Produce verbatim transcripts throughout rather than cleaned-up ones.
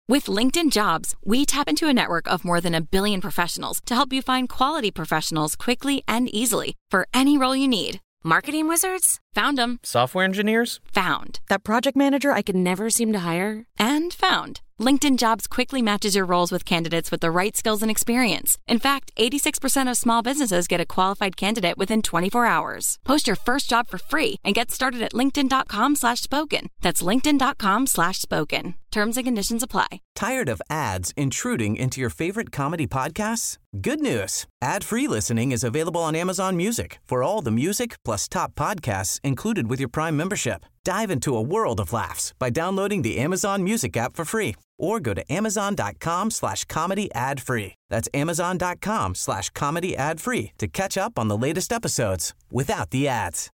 With LinkedIn Jobs, we tap into a network of more than a billion professionals to help you find quality professionals quickly and easily for any role you need. Marketing wizards? Found them. Software engineers? Found. That project manager I could never seem to hire? And found. LinkedIn Jobs quickly matches your roles with candidates with the right skills and experience. In fact, eighty-six percent of small businesses get a qualified candidate within twenty-four hours. Post your first job for free and get started at linkedin.com slash spoken. That's linkedin.com slash spoken. Terms and conditions apply. Tired of ads intruding into your favorite comedy podcasts? Good news. Ad-free listening is available on Amazon Music for all the music plus top podcasts included with your Prime membership. Dive into a world of laughs by downloading the Amazon Music app for free or go to amazon.com slash comedy ad free. That's amazon.com slash comedy ad free to catch up on the latest episodes without the ads.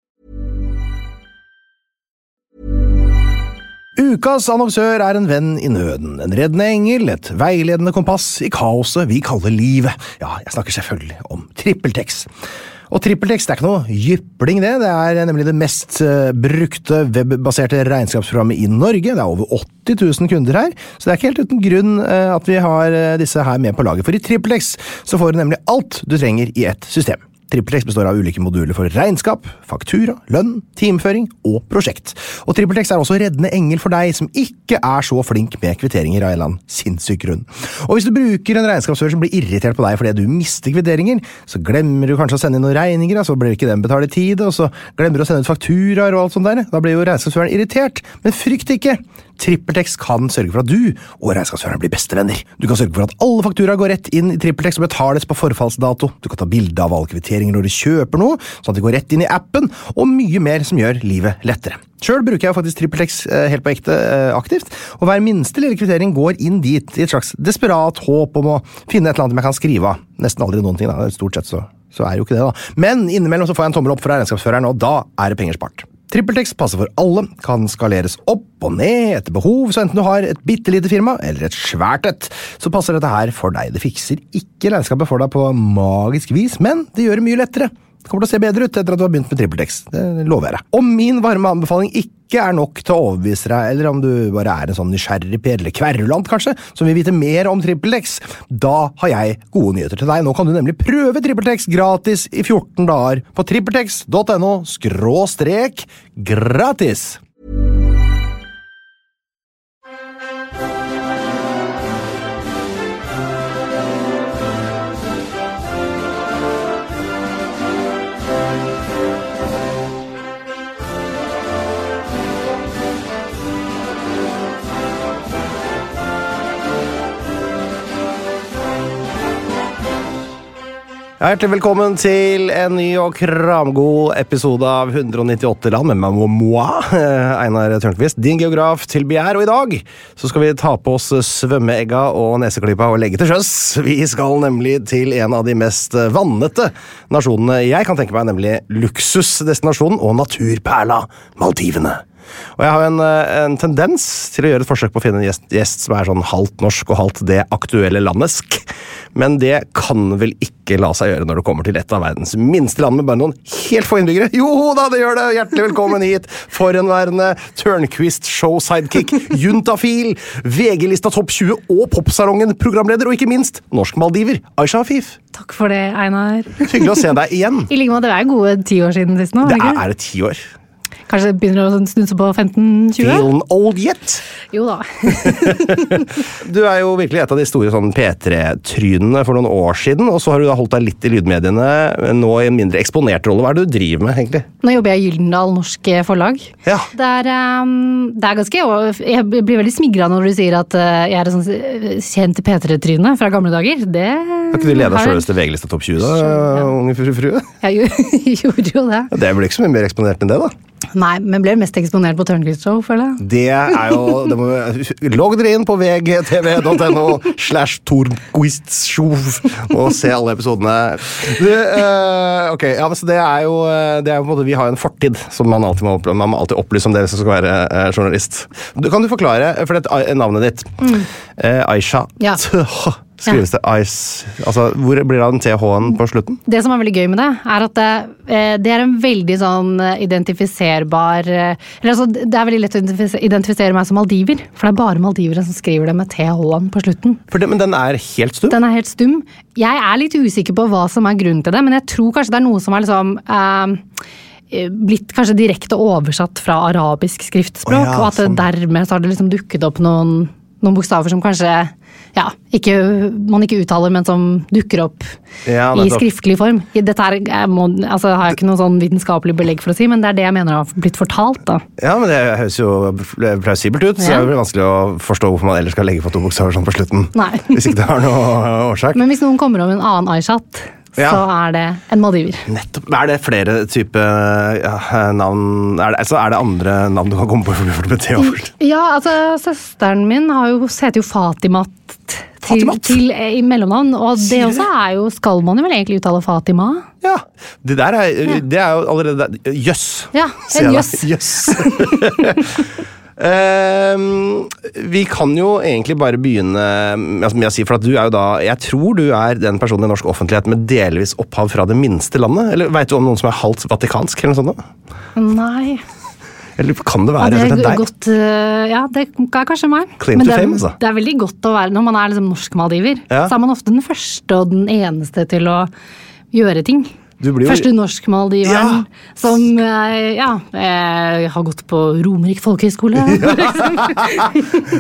Ukas annonsør er en venn i nøden, en reddende engel, et veiledende kompass i kaoset vi kaller livet. Ja, jeg snakker selvfølgelig om TrippelTex. Og TrippelTex er ikke noe jypling det, det er nemlig det mest uh, brukte webbaserte regnskapsprogrammet i Norge. Det er over åtti tusen kunder her, så det er ikke helt uten grunn uh, at vi har uh, disse her med på laget. For i TrippelTex så får du nemlig alt du trenger i ett system. TrippelTex består av ulike moduler for regnskap, faktura, lønn, timeføring og prosjekt. Og TrippelTex er også reddende engel for deg som ikke er så flink med kvitteringer av en eller annen sinnssyk grunn. Og hvis du bruker en regnskapsfører som blir irritert på deg fordi du mister kvitteringer, så glemmer du kanskje å sende inn noen regninger, så blir ikke den betalt i tide, og så glemmer du å sende ut fakturaer og alt sånt der. Da blir jo regnskapsføreren irritert, men frykt ikke! TrippelTex kan sørge for at du og regnskapsføreren blir bestevenner. Du kan sørge for at alle fakturaer går rett inn i TrippelTex og betales på forfallsdato. Du kan ta bilde av alle kvitteringer når du kjøper noe, sånn at de går rett inn i appen, og mye mer som gjør livet lettere. Selv bruker jeg faktisk TrippelTex helt på ekte aktivt, og hver minste lille kvittering går inn dit i et slags desperat håp om å finne et eller annet som jeg kan skrive av. Nesten aldri noen ting, da. Stort sett så, så er jo ikke det da. Men innimellom så får jeg en tommel opp fra regnskapsføreren, og da er det penger spart. TrippelTex passer for alle, kan skaleres opp og ned etter behov, så enten du har et bittelite firma eller et svært et, så passer dette her for deg. Det fikser ikke regnskapet for deg på magisk vis, men det gjør det mye lettere. Det kommer til å se bedre ut etter at du har begynt med TrippelTex, det lover jeg deg. Om min varme anbefaling ikke er nok til å overbevise deg, eller om du bare er en sånn nysgjerrig per eller kverulant kanskje, som vil vite mer om TrippelTex, da har jeg gode nyheter til deg. Nå kan du nemlig prøve TrippelTex gratis i fjorten dager på trippeltex punktum no skråstrek gratis. Hjertelig velkommen til en ny og kramgod episode av hundre nittiåtte land med meg og moi, Einar Tørnqvist, din geograf til begjær, og i dag så skal vi ta på oss svømmeegga og neseklypa og legge til sjøs. Vi skal nemlig til en av de mest vannete nasjonene jeg kan tenke meg, nemlig luksusdestinasjonen og naturperla Maldivene. Og jeg har en, en tendens til å gjøre et forsøk på å finne en gjest, gjest som er sånn halvt norsk og halvt det aktuelle landesk, men det kan vel ikke la seg gjøre når det kommer til et av verdens minste land med bare noen helt få innbyggere. Jo da, det gjør det! Hjertelig velkommen hit, forhenværende Tørnqvist show-sidekick, juntafil, V G-lista topp tjue og popsalongen programleder, og ikke minst norsk Maldiver, Aisha Afif. Takk for det, Einar. Hyggelig å se deg igjen. I like måte, det er gode ti år siden sist nå. Det er, er det ti år. Kanskje begynner å snuse på femten tjue? Feeling old yet? Jo da. Du er jo virkelig et av de store sånn P tre-trynene for noen år siden, og så har du da holdt deg litt i lydmediene, nå i en mindre eksponert rolle. Hva er det du driver med, egentlig? Nå jobber jeg i Gyldendal Norsk Forlag. Ja. Det er, um, det er ganske, jeg blir veldig smigret når du sier at jeg er et sånn kjent P tre-tryne fra gamle dager. Det har ikke du ledet selveste V G-lista topp tjue da, ja. Unge frue? Jeg gjorde jo det. Det blir ikke så mye mer eksponert enn det da. Nei, men ble mest eksponert på Tørnqvist Show, føler jeg. Det er jo... Det må, logg dere inn på v g t v punktum no slash Tørnqvist Show og se alle episodene. Det, uh, ok, ja, så det er jo... Det er jo på en måte, vi har en fortid som man alltid må, man må alltid opplyse om det hvis man skal være uh, journalist. Du, kan du forklare, for det er navnet ditt, mm. uh, Aisha, ja. skrives det ice? Altså, hvor blir det av den T H-en på slutten? Det som er veldig gøy med det, er at det, det er en veldig sånn identifiserbar eller altså, det er veldig lett å identifisere, identifisere meg som maldiver, for det er bare maldivere som skriver det med T H-en på slutten. For det, men den er helt stum? Den er helt stum. Jeg er litt usikker på hva som er grunnen til det, men jeg tror kanskje det er noe som er liksom eh, blitt kanskje direkte oversatt fra arabisk skriftspråk, oh, ja, og at sånn. Dermed så har det liksom dukket opp noen, noen bokstaver som kanskje ja, ikke, man ikke uttaler, men som dukker opp ja, i skriftlig form. Dette er, jeg må, altså, har jeg ikke noe sånn vitenskapelig belegg for å si, men det er det jeg mener har blitt fortalt. Da. Ja, men det høres jo plausibelt ut, så ja. Det er vanskelig å forstå hvorfor man ellers skal legge på to bokstaver sånn på slutten. Nei. Hvis ikke det har noe årsak. Men hvis noen kommer om en annen Aishat, ja. Så er det en maldiver. Nettopp. Er det flere type ja, navn? Er det, altså, er det andre navn du kan komme på for å bety over? Ja, altså søsteren min har jo, heter jo Fatimat til, Fatimat? til i mellomnavn, og det også er jo, skal man jo vel egentlig uttale Fatima? Ja, det der er, ja. Det er jo allerede, jøss. Ja, en jøss. Jøss. Uh, vi kan jo egentlig bare begynne altså, med å si, for at du er jo da, jeg tror du er den personen i norsk offentlighet med delvis opphav fra det minste landet, eller vet du om noen som er halvt vatikansk eller noe sånt? Nei. Eller kan det være ja, det er deg? Godt, ja, det er kanskje meg. Claim Men to det, fame, altså. Det er veldig godt å være, når man er liksom norsk-maldiver, ja. Så er man ofte den første og den eneste til å gjøre ting. Jo... Første norsk-maldiveren ja. Som ja, har gått på Romerike folkehøyskole. Ja.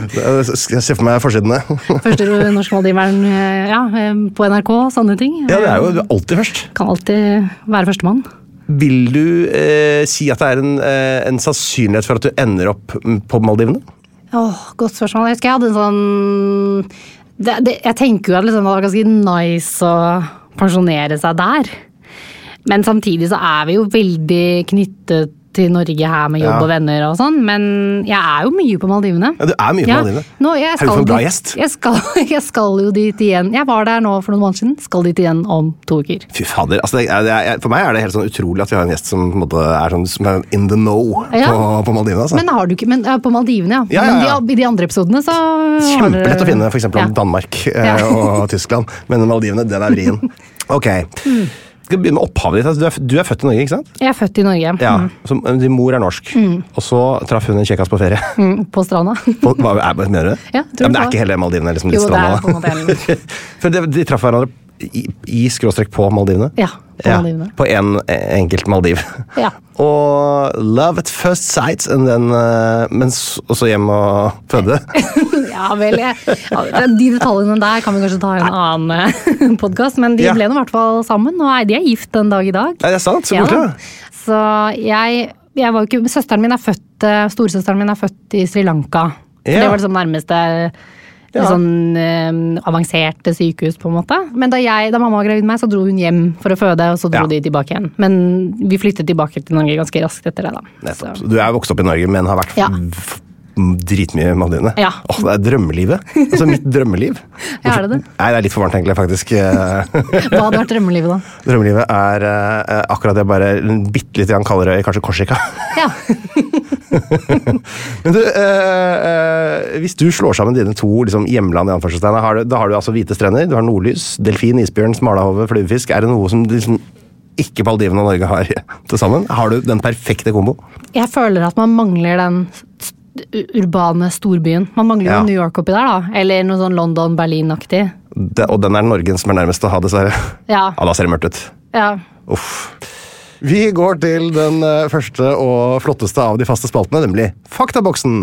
Jeg ser for meg forsidene. Første norsk-maldiveren ja, på N R K, sånne ting. Ja, det er jo du er alltid først. Kan alltid være førstemann. Vil du eh, si at det er en, eh, en sannsynlighet for at du ender opp på Maldivene? Åh, godt spørsmål. Jeg husker jeg hadde en sånn... Det, det, jeg tenker jo at liksom, det var ganske nice å pensjonere seg der. Men samtidig så er vi jo veldig knyttet til Norge her med jobb ja. Og venner og sånn, men jeg er jo mye på Maldivene. Ja, du er mye på ja. Maldivene. Nå, jeg skal, er du for en bra gjest? Jeg skal, jeg skal jo dit igjen. Jeg var der nå for noen måneder siden, skal dit igjen om to uker. Fy fader, altså, det er, det er, for meg er det helt sånn utrolig at vi har en gjest som på en måte, er sånn som er in the know ja. på, på Maldivene. Altså. Men har du ikke, men på Maldivene, ja. ja, ja, ja. Men de, i de andre episodene så... Kjempelett dere... å finne, for eksempel om ja. Danmark ja. og Tyskland, men Maldivene, den er vrien. Ok. Mm. Skal begynne med opphavet ditt. Du er, du er født i Norge, ikke sant? Jeg er født i Norge. Ja, mm. så din mor er norsk. Mm. Og så traff hun en kjekkas på ferie. Mm, på stranda. På, hva, er, mener du det? Ja, ja, men det er ikke hele Maldivene liksom, litt jo, stranda. Jo, det er på en måte. For de, de traff hverandre i, i skråstrekk på Maldivene? Ja, på ja, Maldivene. På en enkelt Maldiv. Ja. Og love at first sight, and then, uh, men også hjem og føde. Ja vel, jeg, de detaljene der kan vi kanskje ta i en annen podcast, men de ja. Ble nå i hvert fall sammen, og de er gift en dag i dag. Ja, det er sant, så ja. Borte. Så jeg, jeg var jo ikke, søsteren min er født, storesøsteren min er født i Sri Lanka. Ja. Det var det sånn nærmeste... Ja. Sånn eh, avanserte sykehus på en måte. Men da, jeg, da mamma var gravid med meg, så dro hun hjem for å føde, og så dro ja. De tilbake igjen. Men vi flyttet tilbake til Norge ganske raskt etter det da. Nettopp. Du er vokst opp i Norge, men har vært ja. Dritmye Maldivene. Ja. Åh, det er drømmelivet. Altså mitt drømmeliv. Ja, er det det? Nei, det er litt for varmt egentlig, faktisk. Hva hadde vært drømmelivet da? Drømmelivet er uh, akkurat det, bare bitte litt grann kaldere, kanskje Korsika. Ja. Men du, uh, uh, hvis du slår sammen dine to liksom, hjemland i anførselstegn, har du, da har du altså hvite strender, du har nordlys, delfin, isbjørn, smalahove, fluefisk. Er det noe som liksom ikke Maldivene og Norge har til sammen? Har du den perfekte kombo? Jeg føler at man mangler den urbane storbyen. Man mangler jo ja. New York oppi der da, eller noe sånn London, Berlin-aktig. Det, og den er Norgen som er nærmest å ha, dessverre. Ja. Ja, da ser det mørkt ut. Ja. Uff. Vi går til den første og flotteste av de faste spaltene, nemlig Faktaboksen.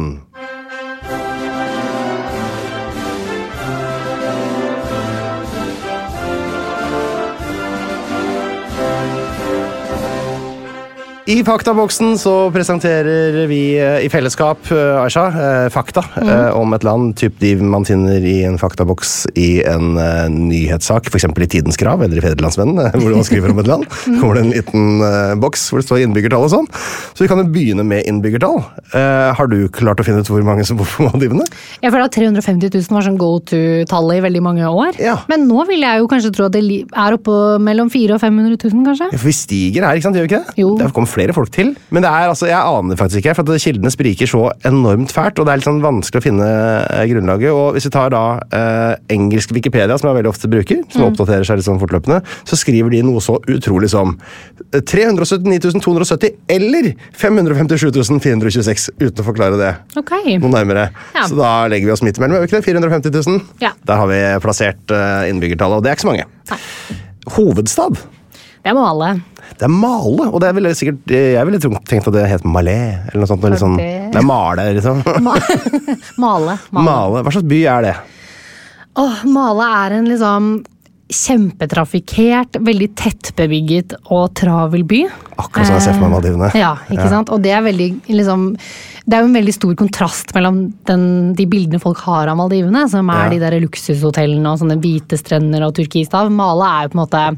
I Faktaboksen så presenterer vi i fellesskap, Aisha, fakta mm. om et land, typ de man finner i en faktaboks i en uh, nyhetssak, for eksempel i Tidens Krav, eller i Federlandsvennen, hvor man skriver om et land. Mm. Kommer det en liten uh, boks hvor det står innbyggertall og sånn. Så vi kan jo begynne med innbyggertall. Uh, har du klart å finne ut hvor mange som bor på Maldivene? Jeg føler at tre hundre og femti tusen var sånn go-to-tallet i veldig mange år. Ja. Men nå vil jeg jo kanskje tro at det er oppe mellom fire hundre og fem hundre tusen, kanskje? Ja, for vi stiger her, ikke sant? Gjør vi ikke det? Jo. Det kommer flere folk til, men det er, altså, jeg aner faktisk ikke, for at kildene spriker så enormt fælt, og det er litt sånn vanskelig å finne eh, grunnlaget, og hvis vi tar da eh, engelsk Wikipedia, som jeg veldig ofte bruker, som mm. oppdaterer seg litt sånn fortløpende, så skriver de noe så utrolig som tre hundre syttini tusen to hundre sytti eller fem hundre femtisju tusen fire hundre tjueseks, uten å forklare det okay. noe nærmere. Ja. Så da legger vi oss midt imellom, fire hundre femti tusen. Ja. Der har vi plassert uh, innbyggertallet, og det er ikke så mange. Nei. Hovedstad? Det er Male. Det er Male, og det er veldig sikkert, jeg ville tenkt at det het Malé, eller noe sånt. Noe sånn, det er Male, liksom. Male. Male. Male. Hva slags by er det? Åh, Male er en liksom kjempetrafikert, veldig tettbebygget og travel by. Akkurat som jeg ser for meg Maldivene. Ja, ikke ja. sant? Og det er veldig, liksom, det er jo en veldig stor kontrast mellom den, de bildene folk har av Maldivene, som er ja. de der luksushotellene og sånne hvite strender og turkistav. Male er jo på en måte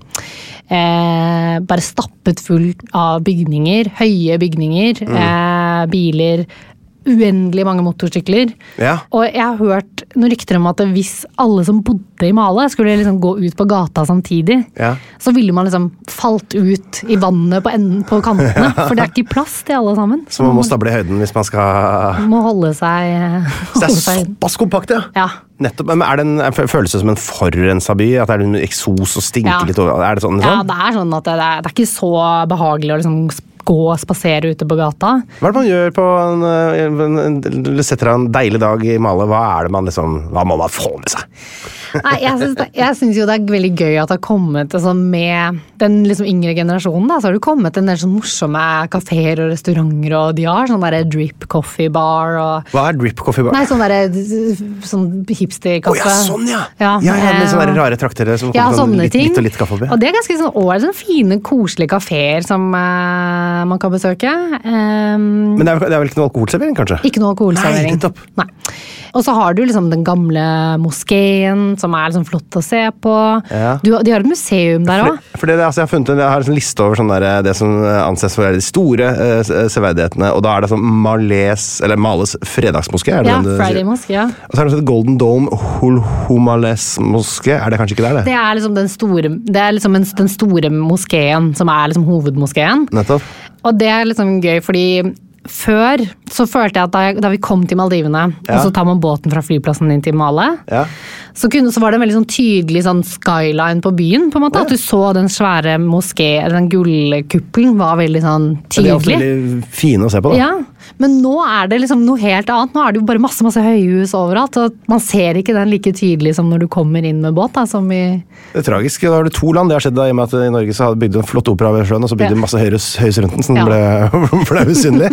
eh, bare stappet full av bygninger, høye bygninger, mm. eh, biler, uendelig mange motorsykler. Ja. Og jeg har hørt noen rykter om at hvis alle som bodde i Male skulle liksom gå ut på gata samtidig, ja. så ville man liksom falt ut i vannet på, enden, på kantene, for det er ikke plass til alle sammen. Så man må stable i høyden hvis man skal... Må holde seg... Holde så det er såpass kompakt, ja? Ja. Nettopp, men er det en følelse som en forurensa by? At det er en eksos og stinker ja. litt over? Er det sånn? Ja, det er sånn at det er, det er ikke så behagelig å liksom gå og spasere ute på gata. Hva er det man gjør på en, en, en, en setter en deilig dag i Male? Hva er det man liksom, hva må man få med seg? Nei, jeg synes, det, jeg synes jo det er veldig gøy at det har kommet altså, med den liksom yngre generasjonen da, så har det kommet en del sånn morsomme kaféer og restauranter, og de har sånn der drip coffee bar og... Hva er drip coffee bar? Nei, sånn der sånn hipster-kaffe. Åh, oh, ja, sånn ja! Ja, ja, ja med sånne rare traktere som ja, kommer sånne litt, ting. litt og litt kaffe oppi. Og det er ganske sånn, å, sånn fine, koselige kaféer som uh, man kan besøke. Um, Men det er, det er vel ikke noe alkoholservering, kanskje? Ikke noe alkoholservering. Nei, nettopp. Nei. Og så har du liksom den gamle moskeen, som er liksom flott å se på. Ja. Du, de har et museum der også. For, for det, altså, jeg har funnet en, jeg har en liste over sånn der, det som anses for de store uh, severdighetene, og da er det sånn Males, eller Males fredagsmoské. Er det ja, den du Friday sier? Mosque, ja. Og så er det sånn Golden Dome Hulhumales moské. Er det kanskje ikke der, det? Det er liksom den store, det er liksom en, den store moskeen, som er liksom hovedmoskeen. Nettopp. Og det er liksom gøy, fordi før så følte jeg at da, jeg, da vi kom til Maldivene, ja. og så tar man båten fra flyplassen inn til Male, ja. så, kunne, så var det en veldig sånn tydelig sånn skyline på byen, på en måte, ja. at du så den svære moské, den gullkuppelen var veldig sånn tydelig. Det er veldig fine å se på da. Ja, men nå er det liksom noe helt annet. Nå er det jo bare masse, masse høyhus overalt, og man ser ikke den like tydelig som når du kommer inn med båt, da, som i... Det er tragisk. Da har du to land. Det har skjedd da, i og med at i Norge så hadde bygd en flott opera ved sjøen, og så bygde ja. masse høyhus, høyhus rundt den, så den ja. ble, ble usynlig.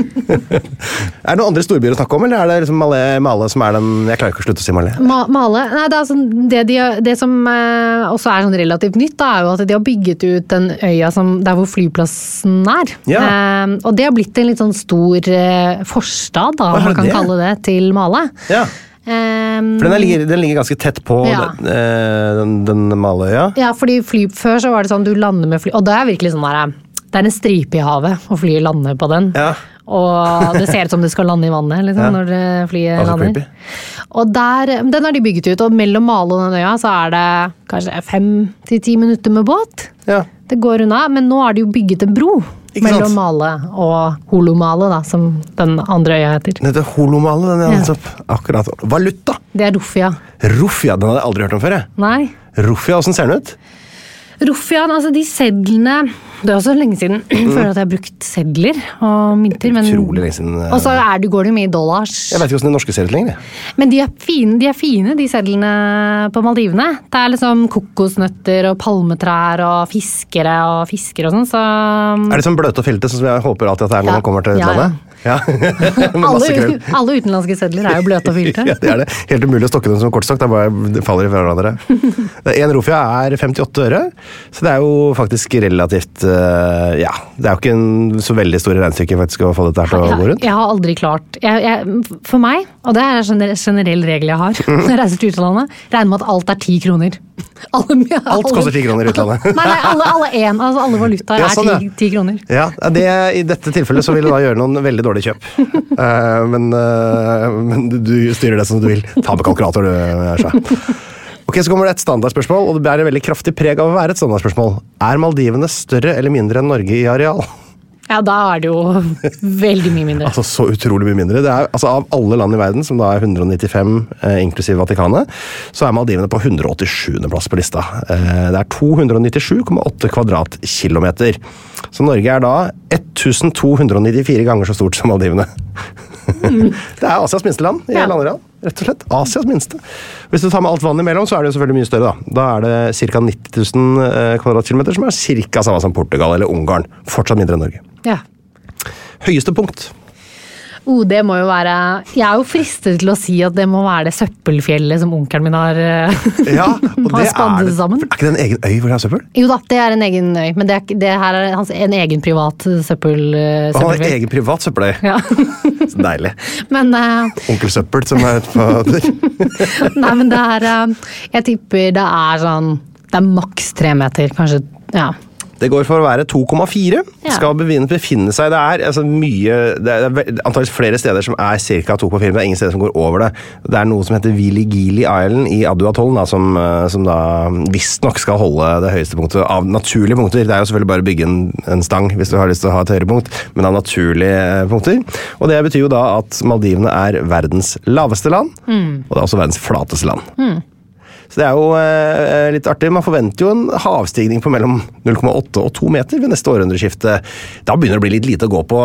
Er det noen andre storbyer å snakke om, eller er det liksom Male, Male som er den... Jeg klarer ikke å slutte å si Male. Ma Male? Nei, det, er sånn, det, de, det som eh, også er sånn relativt nytt, da, er jo at de har bygget ut den øya som, der hvor flyplassen er. Ja. Eh, og det har blitt en litt sånn stor eh, forstad, da, man kan det? kalle det, til Male. Ja. Um, For den ligger, den ligger ganske tett på ja. den, den Maleøya? Ja, fordi fly, før så var det sånn du lander med fly, og det er virkelig sånn der, det er en stripe i havet, og flyet lander på den. Ja. Og det ser ut som det skal lande i vannet, liksom, ja. når flyet altså lander. Creepy. Og der, den har de bygget ut, og mellom Male og den øya så er det kanskje fem til ti minutter med båt. Ja. Det går unna, men nå har de jo bygget en bro. Mellom Male og Holomale, da, som den andre øya heter. Det heter Holomale, den er ja. nettopp. Akkurat. Valuta! Det er Rufia. Rufia, den hadde jeg aldri hørt om før, jeg. Nei. Rufia, hvordan ser den ut? Rufiaen, altså de sedlene, det er også lenge siden, jeg føler at jeg har brukt sedler og mynter, men... Utrolig lenge siden. Og så er det, går det jo mye dollars. Jeg vet ikke hvordan de norske ser ut lenger. Men de er fine, de er fine, de sedlene på Maldivene. Det er liksom kokosnøtter og palmetrær og fiskere og fisker og sånn, så... Er det sånn bløte og filte, sånn som jeg håper alltid at det er når ja. man kommer til utlandet? Ja, ja. alle, alle utenlandske sedler er jo bløte og filte. Ja, det er det. Helt umulig å stokke dem som kortstokk, det bare faller i hverandre. En rufia er femtiåtte øre, så det er jo faktisk relativt, uh, ja, det er jo ikke en så veldig stor regnestykke faktisk å få dette her til å gå rundt. Jeg, jeg har aldri klart, jeg, jeg, for meg, og det er en generell regel jeg har, når jeg reiser til utlandet, regner med at alt er ti kroner. Alle, alle, alt koster ti kroner i utlandet. Nei, nei, alle, alle, en, altså alle valutaer ja, sånn, er ti, ti kroner. Ja, det, i dette tilfellet så vil du da gjøre noen veldig dårlige kjøp. Uh, men, uh, men du, du styrer det som du vil. Ta med kalkulator, du. Ok, så kommer det et standardspørsmål, og det bærer veldig kraftig preg av å være et standardspørsmål. Er Maldivene større eller mindre enn Norge i areal? Ja, da er det jo veldig mye mindre. Altså så utrolig mye mindre. Det er, altså Av alle land i verden, som da er hundre og nittifem, eh, inklusiv Vatikanet, så er Maldivene på hundre og åttisjuende plass på lista. Eh, det er to hundre og nittisju komma åtte kvadratkilometer. Så Norge er da tusen to hundre og nittifire ganger så stort som Maldivene. Mm. Det er Asias minste land i ja. Landeland. Rett og slett. Asias minste. Hvis du tar med alt vann imellom, så er det jo selvfølgelig mye større. Da Da er det ca. nitti tusen kvadratkilometer, som er ca. samme som Portugal eller Ungarn. Fortsatt mindre enn Norge. Ja. Høyeste punkt? Oh, det må jo være... Jeg er jo fristet til å si at det må være det søppelfjellet som onkelen min har, ja, og har det spannet er, sammen. Er ikke det en egen øy hvor det er søppel? Jo da, det er en egen øy, men det, er, det her er hans, en egen privat søppel, søppelfjell. Han har egen privat søppeløy? Ja. Så deilig. Men... Uh, Onkel Søppel som er ute på der. Nei, men det er... Uh, jeg tipper det er sånn... Det er maks tre meter, kanskje, ja. Det går for å være to komma fire. Ja. Skal befinne seg. Det er altså mye Det er antageligvis flere steder som er ca. to komma fire, men det er ingen steder som går over det. Det er noe som heter Viligili Island i Adu-atollen, da, som, som da visstnok skal holde det høyeste punktet av naturlige punkter. Det er jo selvfølgelig bare å bygge en, en stang hvis du har lyst til å ha et høyere punkt, men av naturlige punkter. Og det betyr jo da at Maldivene er verdens laveste land, mm. og det er også verdens flateste land. Mm. Så det er jo eh, litt artig. Man forventer jo en havstigning på mellom null komma åtte og to meter ved neste århundreskifte. Da begynner det å bli litt lite å gå på.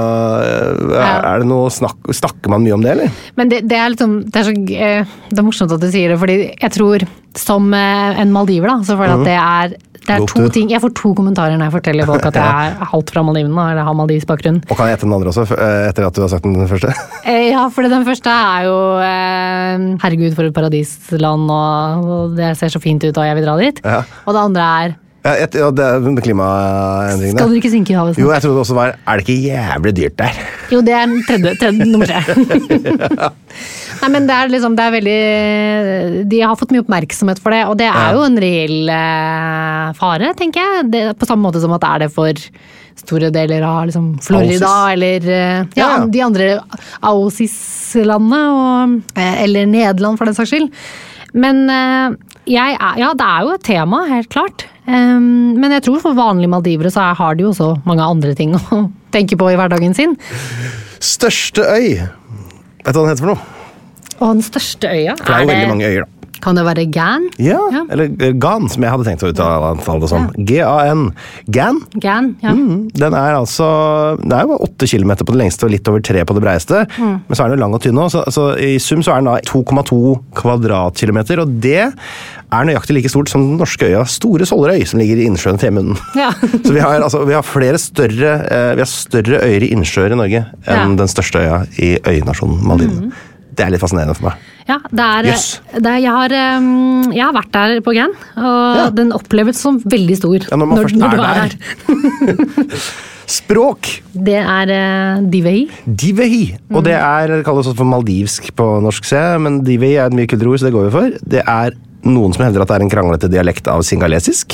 Ja. Er det noe snakk, snakker man mye om det, eller? Men det, det er liksom, det er så det er morsomt at du sier det, fordi jeg tror som en maldiver da, så føler jeg at det er Det er to ting. Jeg får to kommentarer når jeg forteller folk at jeg er halvt fra Maldivene, eller har Maldivs bakgrunn. Og kan jeg gjette den andre også, etter at du har sagt den første? Ja, for den første er jo eh, herregud for et paradisland, og, og det ser så fint ut, og jeg vil dra dit. Ja. Og det andre er ja, et, ja, det er med klimaendringene. Skal dere ikke synke i havet snart? Jo, jeg trodde det også var, er det ikke jævlig dyrt der? Jo, det er den tredje, tredje nummer tre. Ja. Nei, men det er liksom, det er veldig, de har fått mye oppmerksomhet for det, og det er ja. jo en reell eh, fare, tenker jeg. Det, på samme måte som at det er det for store deler av liksom, Florida, Ausis. Eller ja, ja, ja. de andre Ausis-landene, og, eller Nederland for den saks skyld. Men eh, jeg er, ja, det er jo et tema, helt klart. Um, men jeg tror for vanlige maldivere så har de jo også mange andre ting å tenke på i hverdagen sin. Største øy? Vet du hva den heter for noe? Og den største øya? For det er jo er veldig det, mange øyer da. Kan det være Gan? Ja, ja. Eller Gan, som jeg hadde tenkt å uttale det som. Ja. G A N. Gan? Gan, ja. Mm, den er altså, det er jo åtte kilometer på det lengste og litt over tre på det breieste, mm. men så er den jo lang og tynn også, så, så i sum så er den da to komma to kvadratkilometer, og det er nøyaktig like stort som den norske øya Store Solrøy, som ligger i innsjøen Femunden. Ja. Så vi har, altså, vi har flere større, eh, vi har større øyer i innsjøer i Norge enn ja. den største øya i øynasjonen Maldivene. Mm. Det er litt fascinerende for meg. Ja, det er, yes. det er jeg, har, jeg har vært der på Gan, og ja. den oppleves som veldig stor ja, når, når, når du er der. der. Språk? Det er uh, Divehi. Divehi, mm. og det er, det kalles også for maldivsk på norsk, se, men Divehi er et mye kulturord, så det går vi for. Det er noen som hevder at det er en kranglete dialekt av singalesisk.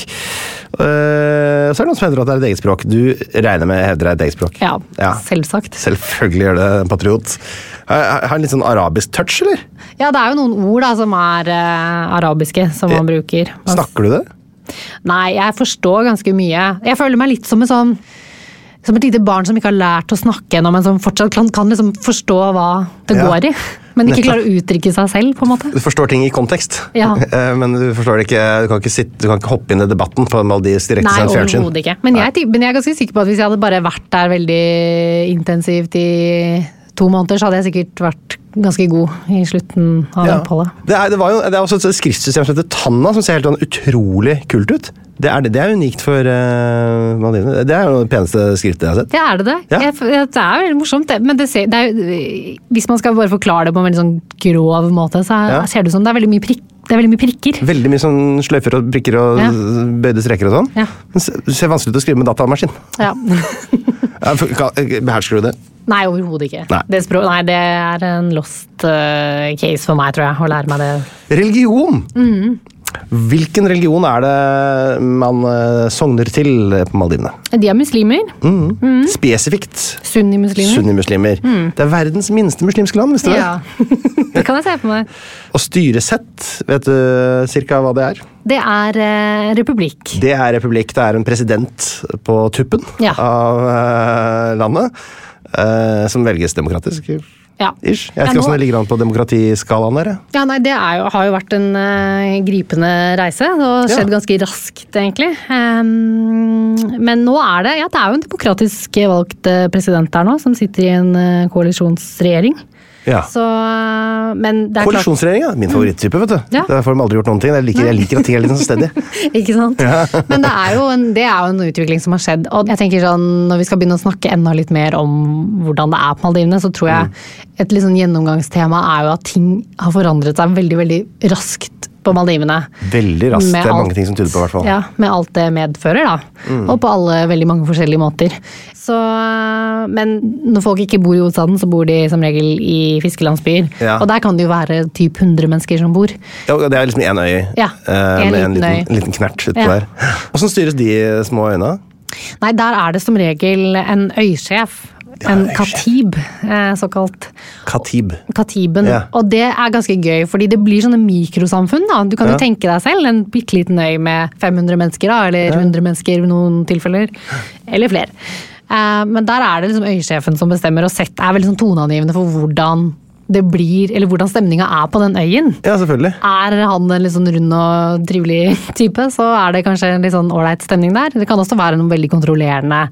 Uh, så er det noen som hevder at det er et eget språk. Du regner med hevder det er et eget språk? Ja, ja. selvsagt. Selvfølgelig gjør det en patriot. Har en litt sånn arabisk touch, eller? Ja, det er jo noen ord da, som er uh, arabiske, som man bruker. Snakker du det? Nei, jeg forstår ganske mye. Jeg føler meg litt som en sånn som et lite barn som ikke har lært å snakke ennå, men som fortsatt kan, kan liksom forstå hva det ja. går i. Men ikke klarer å uttrykke seg selv, på en måte. Du forstår ting i kontekst, ja. men du forstår det ikke, du kan ikke, sitte, du kan ikke hoppe inn i debatten på Maldivs direkte sendt fjernsyn. Nei, overhodet ikke. Men jeg, men jeg er ganske sikker på at hvis jeg hadde bare vært der veldig intensivt i to måneder, så hadde jeg sikkert vært ganske god i slutten av ja. oppholdet. Det er, det, var jo, det er også et skriftsystem som heter Tanna, som ser helt utrolig kult ut. Det er, det er unikt for uh, Maldivene. Det er jo det peneste skriftet jeg har sett. Det er det det. Ja. Jeg, det er veldig morsomt, det. Men det ser, det er, hvis man skal bare forklare det på en veldig sånn grov måte, så er, ja. ser det ut som det er veldig mye prikk. Det er veldig mye prikker. Veldig mye sånn sløyfer og prikker og ja. bøyde streker og sånn. Ja. Det ser vanskelig ut å skrive med datamaskin. Ja. Behersker du det? Nei, overhodet ikke. Nei. Det, språk, nei, det er en lost uh, case for meg, tror jeg, å lære meg det. Religion! Mm. Hvilken religion er det man uh, sogner til på Maldivene? De er muslimer. Mm. Mm. Spesifikt. Sunni-muslimer. Sunni-muslimer. Mm. Det er verdens minste muslimske land, visste du ja. det? Det kan jeg se på meg. Og styresett, vet du cirka hva det er? Det er eh, republikk. Det er republikk. Det er en president på tuppen ja. av uh, landet, uh, som velges demokratisk. Ja. Ish. Jeg vet ikke hvordan det ligger an på demokratiskalaen der. Ja, nei, det er jo, har jo vært en uh, gripende reise, og skjedd ja. ganske raskt, egentlig. Um, men nå er det, ja, det er jo en demokratisk valgt president der nå, som sitter i en uh, koalisjonsregjering. Ja. Så, men det er koalisjonsregjering, ja. Min favoritttype, vet du. Ja. Der får de aldri gjort noen ting. Jeg liker, jeg liker at ting er litt sånn stedig. Ikke sant? Ja. Men det er, jo en, det er jo en utvikling som har skjedd. Og jeg tenker sånn, når vi skal begynne å snakke enda litt mer om hvordan det er på Maldivene, så tror jeg mm. et litt sånn gjennomgangstema er jo at ting har forandret seg veldig, veldig raskt på Maldivene. Veldig raskt, det er alt, mange ting som tyder på i hvert fall. Ja, med alt det medfører da. Mm. Og på alle veldig mange forskjellige måter. Så, men når folk ikke bor i hovedstaden, så bor de som regel i fiskelandsbyer. Ja. Og der kan det jo være typ hundre mennesker som bor. Ja, det er liksom en øy. Ja, en med en liten, en liten knert utpå ja. der. Hvordan styres de små øyene? Nei, der er det som regel en øysjef. En katib, såkalt. Katib. Katiben. Ja. Og det er ganske gøy, fordi det blir sånne mikrosamfunn da. Du kan ja. jo tenke deg selv, en bitteliten øy med fem hundre mennesker da, eller ja. hundre mennesker i noen tilfeller, eller flere. Men der er det liksom øysjefen som bestemmer, og sett er veldig sånn toneangivende for hvordan det blir, eller hvordan stemninga er på den øyen. Ja, selvfølgelig. Er han en litt sånn rund og trivelig type, så er det kanskje en litt sånn ålreit stemning der. Det kan også være noe veldig kontrollerende.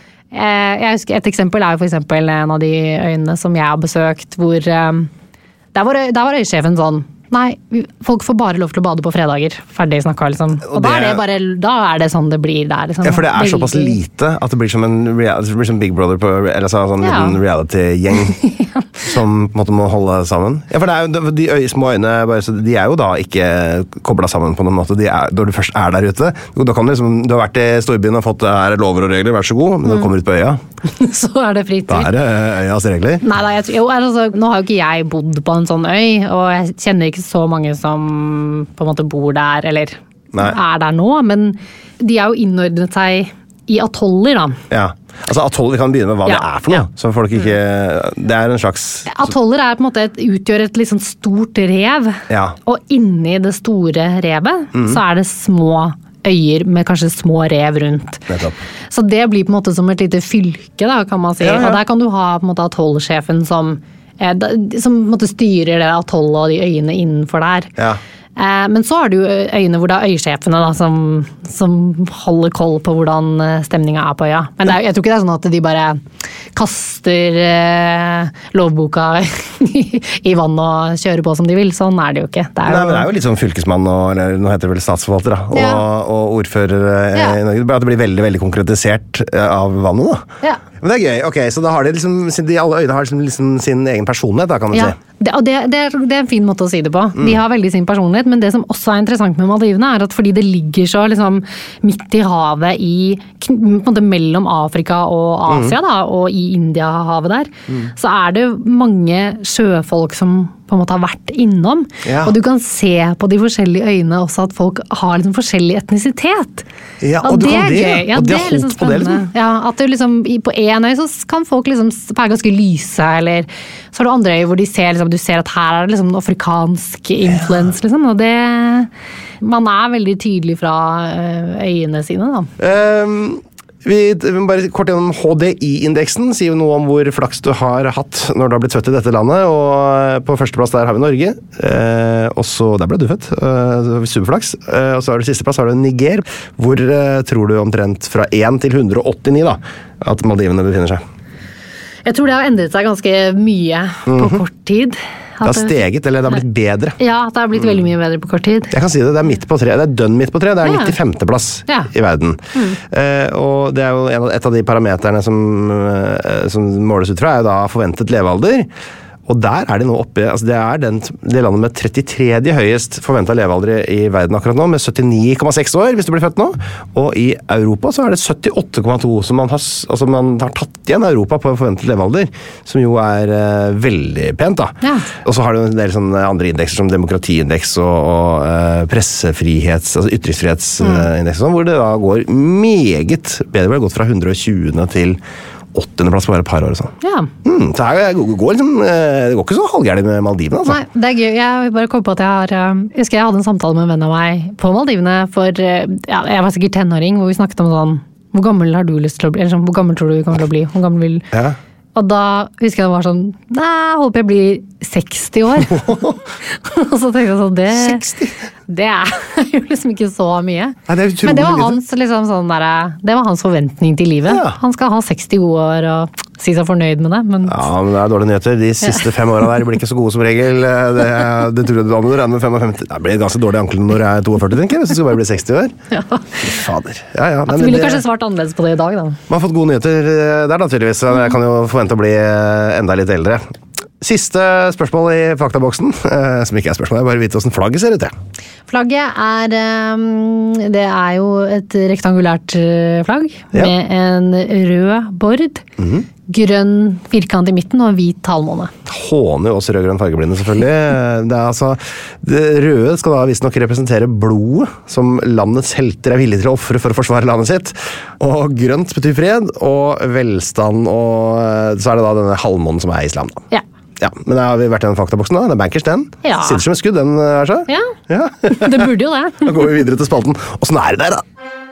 Jeg husker, et eksempel er jo for eksempel en av de øyene som jeg har besøkt, hvor der var, der var øysjefen sånn, nei, folk får bare lov til å bade på fredager. Ferdig snakket, liksom. Og, og det, da, er det bare, da er det sånn det blir der. Liksom. Ja, for det er veldig såpass lite at det blir som en reality, det blir som Big Brother på, eller så, sånn ja. liten reality-gjeng ja. som på en måte må holde sammen. Ja, for det er jo, de øy, små øyene, bare, de er jo da ikke koblet sammen på noen måte. De er, når du først er der ute, da kan du liksom, du har vært i storbyen og fått her lover og regler, vær så god, men når du kommer ut på øya, så er det fritt. Da er det øyas regler. Nei, da, jeg, jo, altså, nå har jo ikke jeg bodd på en sånn øy, og jeg kjenner ikke så mange som på en måte bor der, eller Nei. er der nå, men de har jo innordnet seg i atoller, da. Ja, altså atoller, vi kan begynne med hva ja. det er for noe, ja. så folk ikke, det er en slags... Atoller er på en måte et, utgjør et liksom stort rev, ja. og inni det store revet, mm. så er det små øyer med kanskje små rev rundt. Nettopp. Så det blir på en måte som et lite fylke, da, kan man si. Ja, ja. Og der kan du ha på en måte atollsjefen som som måtte styre det atollet og de øyene innenfor der. Ja. Men så har du øyene hvor det er øysjefene da, som, som holder koll på hvordan stemninga er på øya. Men det er, jeg tror ikke det er sånn at de bare kaster eh, lovboka i, i vann og kjører på som de vil. Sånn er det jo ikke. Det er jo, Nei, men det er jo litt sånn fylkesmann, og, eller nå heter det vel statsforvalter, da, og, ja. og ordfører ja. i Norge. At det blir veldig, veldig konkretisert av vannet, da. Ja. Men det er gøy. Ok, så da har de liksom, de alle øyne har liksom, liksom sin egen personlighet, da, kan man ja. si. Det, og det, det, er, det er en fin måte å si det på. Mm. De har veldig sin personlighet, men det som også er interessant med Maldivene er at fordi det ligger så liksom, midt i havet i, på en måte, mellom Afrika og Asia, mm. da, og i Indiahavet der, mm. så er det mange sjøfolk som på en måte har vært innom. Ja. Og du kan se på de forskjellige øyene også at folk har liksom forskjellig etnisitet. Ja, og, og det er det. gøy. Ja, og det er liksom spennende. Liksom. Ja, at du liksom, på en øy så kan folk liksom være ganske lyse, eller så har du andre øyer hvor de ser, liksom, du ser at her er det liksom afrikansk influens, liksom, og det, man er veldig tydelig fra øyene sine, da. Um Vi bare kort gjennom H D I-indeksen sier jo noe om hvor flaks du har hatt når du har blitt født i dette landet, og på førsteplass der har vi Norge, eh, og så der ble du født, eh, superflaks, eh, og så har du siste plass har du Niger, hvor eh, tror du omtrent fra én til hundre og åttini da, at Maldivene befinner seg? Jeg tror det har endret seg ganske mye på mm-hmm. kort tid. Det har steget, eller det har blitt bedre. Ja, det har blitt veldig mye bedre på kort tid. Jeg kan si det, det er midt på tre, det er dønn midt på tre, det er ja. nittifemte plass ja. i verden. Mm. Eh, og det er jo en av, et av de parameterne som, eh, som måles ut fra, er jo da forventet levealder. Og der er de nå oppe, altså det er den, det landet med trettitre høyest forventet levealder i verden akkurat nå, med syttini komma seks år hvis du blir født nå. Og i Europa så er det syttiåtte komma to, så man har, altså man har tatt igjen Europa på forventet levealder, som jo er uh, veldig pent da. Ja. Og så har du en del sånne andre indekser som demokratiindeks og, og uh, pressefrihets, altså ytringsfrihetsindeks, mm. hvor det da går meget bedre, det har gått fra hundre og tjue til åttende plass på bare et par år og sånn. Ja. Mm, så det går, liksom, det går ikke så halvgjerlig med Maldivene, altså. Nei, det er gøy. Jeg bare kom på at jeg har, jeg husker jeg hadde en samtale med en venn av meg på Maldivene for, ja, jeg var sikkert tenåring, hvor vi snakket om sånn, hvor gammel har du lyst til å bli, eller sånn, hvor gammel tror du vi kommer til å bli, hvor gammel vil... Ja. Og da husker jeg det var sånn, nei, jeg håper jeg blir seksti år. Og så tenkte jeg sånn, det, seksti? Det er jo liksom ikke så mye. Nei, det Men det var, hans, liksom, sånn der, det var hans forventning til livet. Ja. Han skal ha seksti gode år og si seg fornøyd med det. Men... Ja, men det er dårlige nyheter. De siste ja. fem årene der blir ikke så gode som regel. Det, det tror jeg du da må du regne med femtifem. Det blir ganske dårlig ankelen når jeg er toogførti, tenker jeg, hvis du skal bare bli seksti år. Ja. Fader. Ja, ja. Men, du ville kanskje svart annerledes på det i dag, da. Man har fått gode nyheter der da, tydeligvis. Jeg kan jo forvente å bli enda litt eldre. Siste spørsmål i faktaboksen, eh, som ikke er spørsmål, jeg bare vite hvordan flagget ser ut. Ja. Flagget er, um, det er jo et rektangulært flagg ja. med en rød bord, mm-hmm. grønn firkant i midten og hvit halvmåne. Håner jo også rød-grønn fargeblinde, selvfølgelig. Det, er altså, det røde skal da visst nok representere blodet, som landets helter er villige til å offre for å forsvare landet sitt. Og grønt betyr fred, og velstand, og så er det da denne halvmånen som er islam. Da. Ja. Ja, men det har vi vært i den faktaboksen da. Det er bankers den. Ja. Sitter som en skudd, den er så. Ja, ja. Det burde jo det. Da går vi videre til spalten. Og sånn er det der, da.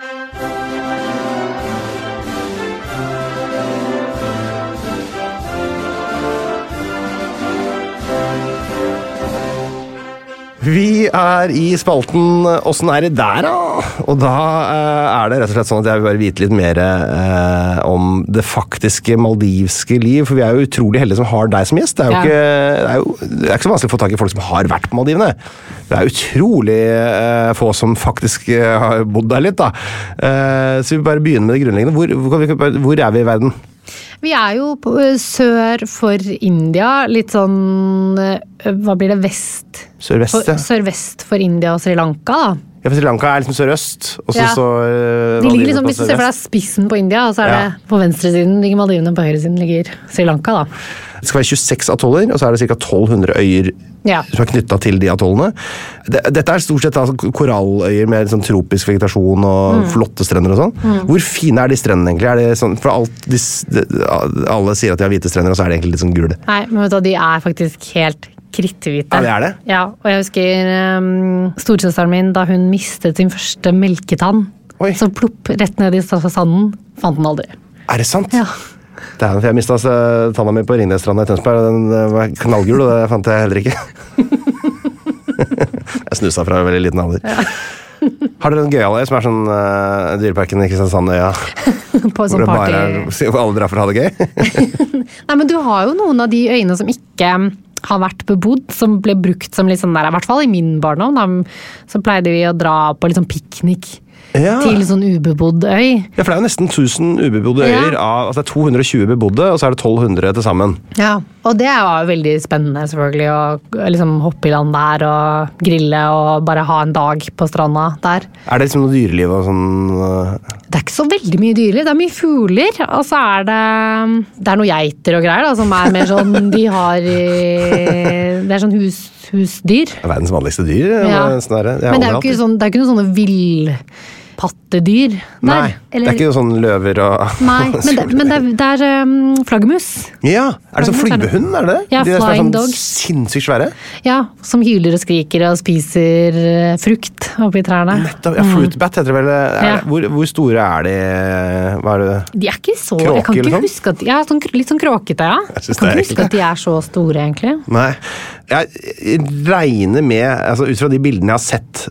Vi er i spalten Åssen er det der, da? Og da eh, er det rett og slett sånn at jeg vil bare vite litt mer eh, om det faktiske maldivske liv, for vi er jo utrolig heldige som har deg som gjest. Det er jo, ja. ikke, det er jo det er ikke så vanskelig å få tak i folk som har vært på Maldivene. Det er utrolig eh, få som faktisk eh, har bodd der litt, da. Eh, så vi bare begynner med det grunnleggende. Hvor, hvor, hvor er vi i verden? Vi er jo på, sør for India, litt sånn, hva blir det, vest? Sørvest, ja. Sørvest for India og Sri Lanka, da. Ja, for Sri Lanka er liksom sørøst, og så ja. så... Uh, De ligger liksom, hvis du ser for deg spissen på India, og så er ja. det på venstre siden ligger Maldivene, på høyre siden ligger Sri Lanka, da. Det skal være tjueseks atoller, og så er det ca. tolv hundre øyer ja. som er knyttet til de atollene. Dette er stort sett altså, koralløyer med sånn, tropisk vegetasjon og mm. flotte strender og sånn. Mm. Hvor fine er de strendene egentlig? Er det sånn, for alt, de, de, alle sier at de har hvite strender, og så er det egentlig litt sånn gule. Nei, men vet du, de er faktisk helt kritthvite. Ja, det er det? Ja, og jeg husker um, storesøsteren min, da hun mistet sin første melketann, Oi. så plopp rett ned i sanden, fant den aldri. Er det sant? Ja. Det er, for jeg mistet altså, tanna mi på Ringnesstranda i Tønsberg, og den var knallgul, og det fant jeg heller ikke. Jeg snusa fra veldig liten alder. Ja. Har dere en gøyale som er sånn uh, dyreparken i Kristiansand-øya? På sånn party. Er, hvor alle drar for å ha det gøy? Nei, men du har jo noen av de øyene som ikke har vært bebodd, som ble brukt som litt sånn der, i hvert fall i min barndom, da, så pleide vi å dra på litt sånn piknik. Ja. Til sånn ubebodd øy. Ja, for det er jo nesten tusen ubebodde øyer. Ja. Av, altså det er to hundre og tjue bebodde, og så er det tolv hundre til sammen. Ja, og det var jo veldig spennende selvfølgelig, å liksom hoppe i land der og grille og bare ha en dag på stranda der. Er det liksom noe dyreliv og sånn? Uh... Det er ikke så veldig mye dyreliv, det er mye fugler, og så er det, det er noe geiter og greier da, som er mer sånn, de har, det er sånn hus, husdyr. Det er verdens vanligste dyr. Ja. Snarere. Det Men det er jo ikke, sånn, det er ikke noe sånne vill... pattedyr. Nei, eller... det er ikke noe sånn løver og... Nei, men det, men det er, det er um, flaggermus. Ja, er det sånn flyvehund, er det? Ja, de flying sånn dogs. Sinnssykt svære? Ja, som hyler og skriker og spiser uh, frukt oppi trærne. Nettopp, ja, fruitbat heter det vel. Er, ja. hvor, hvor store er de? Hva er det? De er ikke så... Kråke, jeg kan ikke huske at de er sånn, litt sånn kråkete, ja. Jeg, jeg kan ikke huske at de er så store, egentlig. Nei. Jeg regner med, altså ut fra de bildene jeg har sett,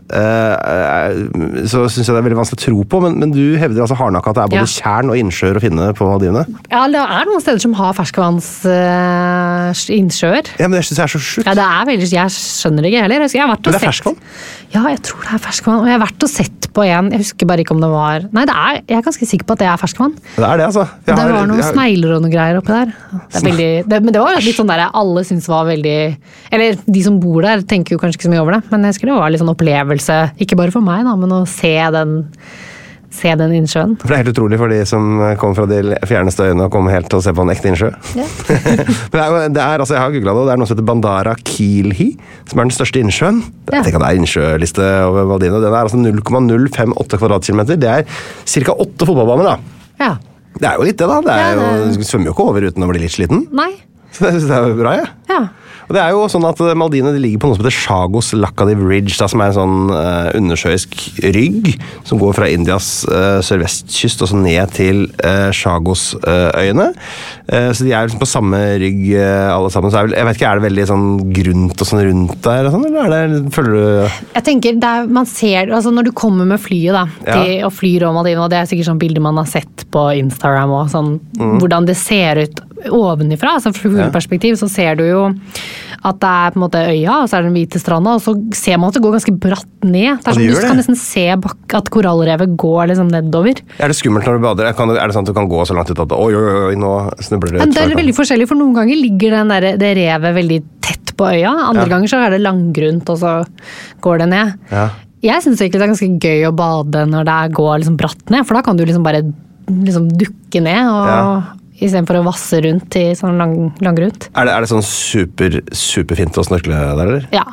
uh, så synes jeg det er veldig vanskelig å tro på, men, men du hevder altså hardnakka at det er både ja. tjern og innsjøer å finne på Maldivene? Ja, det er noen steder som har ferskvanns uh, innsjøer. Ja, men det synes jeg er så sjukt. Ja, det er veldig, jeg skjønner det ikke heller. Jeg har vært og men det er ferskvann? Ja, jeg tror det er ferskvann, og jeg har vært og sett på en, jeg husker bare ikke om det var, nei, det er, jeg er ganske sikker på at det er ferskvann. Det er det, altså. Jeg det har, var noen har... snegler og noe greier oppi der. Det er veldig, det, men det var litt sånn der, alle synes var veldig, eller de som bor der tenker jo kanskje ikke så mye over det, men jeg skulle det var litt sånn opplevelse, ikke bare for meg da, men å se den, se den innsjøen. For det er helt utrolig for de som kommer fra de fjerneste øyene og kommer helt til å se på en ekte innsjø. Ja. Men det er, det er, altså jeg har googlet det, og det er noe som heter Bandara Kielhi, som er den største innsjøen. Ja. Jeg tenker at det er innsjøliste over Maldivene. Den er altså null komma null fem åtte kvadratkilometer. Det er cirka åtte fotballbaner da. Ja. Det er jo litt det da. Det er jo, du svømmer jo ikke over uten å bli litt sliten. Nei. Så det, det er jo bra, ja. Ja. Og det er jo sånn at Maldivene ligger på noe som heter Chagos Laccadive Ridge, da, som er en sånn uh, undersjøisk rygg som går fra Indias uh, sørvestkyst og så ned til uh, Chagos-øyene. Uh, uh, så de er liksom på samme rygg uh, alle sammen. Så er vel, jeg vet ikke, er det veldig sånn grunt og sånn rundt der, og sånn, eller er det, føler du... Jeg tenker, det er, man ser, altså når du kommer med flyet da, til, ja. og flyr over Maldivene, og det er sikkert sånn bilder man har sett på Instagram og sånn, mm. hvordan det ser ut ovenifra, altså fra fugleperspektiv, så ser du jo at det er på en måte øya, og så er det den hvite stranda, og så ser man at det går ganske bratt ned. Det er som du kan nesten se bak at korallrevet går liksom nedover. Er det skummelt når du bader? Kan, er det sånn at du kan gå så langt ut at oi, oi, oi, nå snubler det ut? Det er veldig forskjellig, for noen ganger ligger den der, det revet veldig tett på øya, andre ja. ganger så er det langgrunt, og så går det ned. Ja. Jeg synes egentlig det er ganske gøy å bade når det går liksom bratt ned, for da kan du liksom bare liksom dukke ned, og ja. i stedet for å vasse rundt i sånn lang, langgrunt. Er det, er det sånn super, superfint å snorkle der, eller? Ja.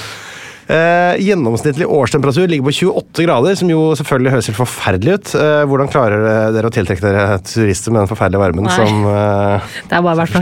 Eh, gjennomsnittlig årstemperatur ligger på tjueåtte grader, som jo selvfølgelig høres helt forferdelig ut. Eh, hvordan klarer dere å tiltrekke dere turister med den forferdelige varmen Nei. som... Eh, det er bare hvert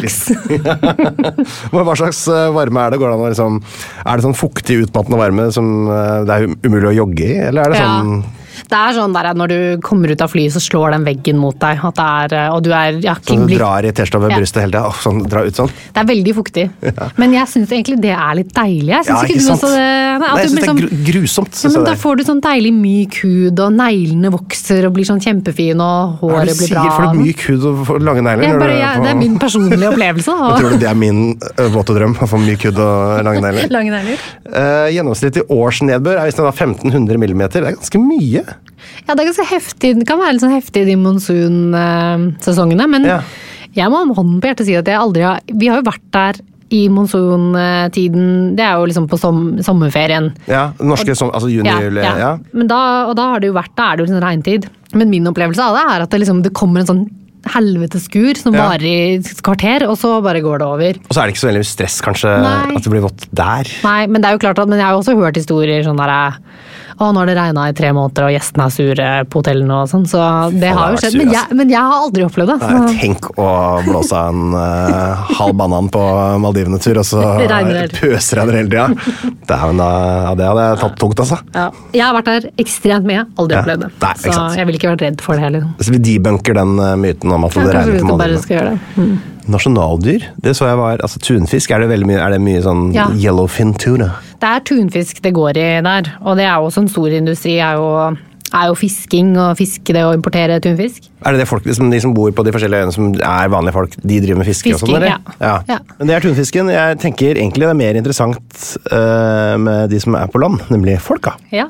flaks. Hva slags varme er det? Går det an å liksom, er det sånn fuktig, utmattende varme som det er umulig å jogge i, eller er det ja. sånn... Det er sånn der at når du kommer ut av flyet, så slår den veggen mot deg. At det er, og du er... Ja, sånn du drar i T-skjorta ved ja. brystet hele tiden, sånn, dra ut sånn. Det er veldig fuktig. Ja. Men jeg synes egentlig det er litt deilig. Jeg synes ja, ikke, ikke sant? Du også det... Nei, nei, jeg synes det er grusomt. Ja, men da får du sånn deilig myk hud, og neglene vokser og blir sånn kjempefin, og håret blir bra. Hva får du myk hud og får lange negler? Bare, ja, det er min personlige opplevelse. Og... Jeg tror det er min våte drøm, å få myk hud og lange negler. lange negler. Uh, gjennomsnittlig årsnedbør er hvis det er femten hundre millimeter. Det er ganske mye. Ja, det er ganske heftig. Det kan være litt sånn heftig i monsunsesongene, men ja. jeg må ha hånden på hjertet si at jeg aldri har... Vi har jo vært der i monsuntiden, det er jo liksom på som, sommerferien. Ja, norske som, altså juni, ja, juli, ja. ja. Men da, og da har det jo vært, da er det jo liksom regntid. Men min opplevelse av det er at det, liksom, det kommer en sånn helveteskur som ja. varer i et kvarter, og så bare går det over. Og så er det ikke så veldig stress kanskje Nei. At det blir vått der. Nei, men det er jo klart at, men jeg har jo også hørt historier sånn der, å, nå har det regnet i tre måneder, og gjestene er sure på hotellene og sånn, så det Få, har jo skjedd, sur, men, jeg, men jeg har aldri opplevd det. Nei, tenk å blåse en uh, halv banan på Maldivene-tur, og så pøser jeg det hele tida. Det er jo da, ja, det hadde jeg tatt tungt, altså. Ja. Jeg har vært der ekstremt mye, aldri ja. opplevd det. Nei, så jeg vil ikke være redd for det heller. Så vi debunker den uh, myten om at ja, det regner på Maldivene. Mm. Nasjonaldyr, det så jeg var, altså tunfisk, er det veldig mye, er det mye sånn ja. yellowfin tuna? Det er tunfisk det går i der, og det er jo også en stor industri, er jo, er jo fisking og fiske det å importere tunfisk. Er det det folk, liksom, de som bor på de forskjellige øyene som er vanlige folk, de driver med fiske Fisking, og sånn, eller? Ja. Ja. ja. Men det er tunfisken, jeg tenker egentlig det er mer interessant uh, med de som er på land, nemlig folka. Ja.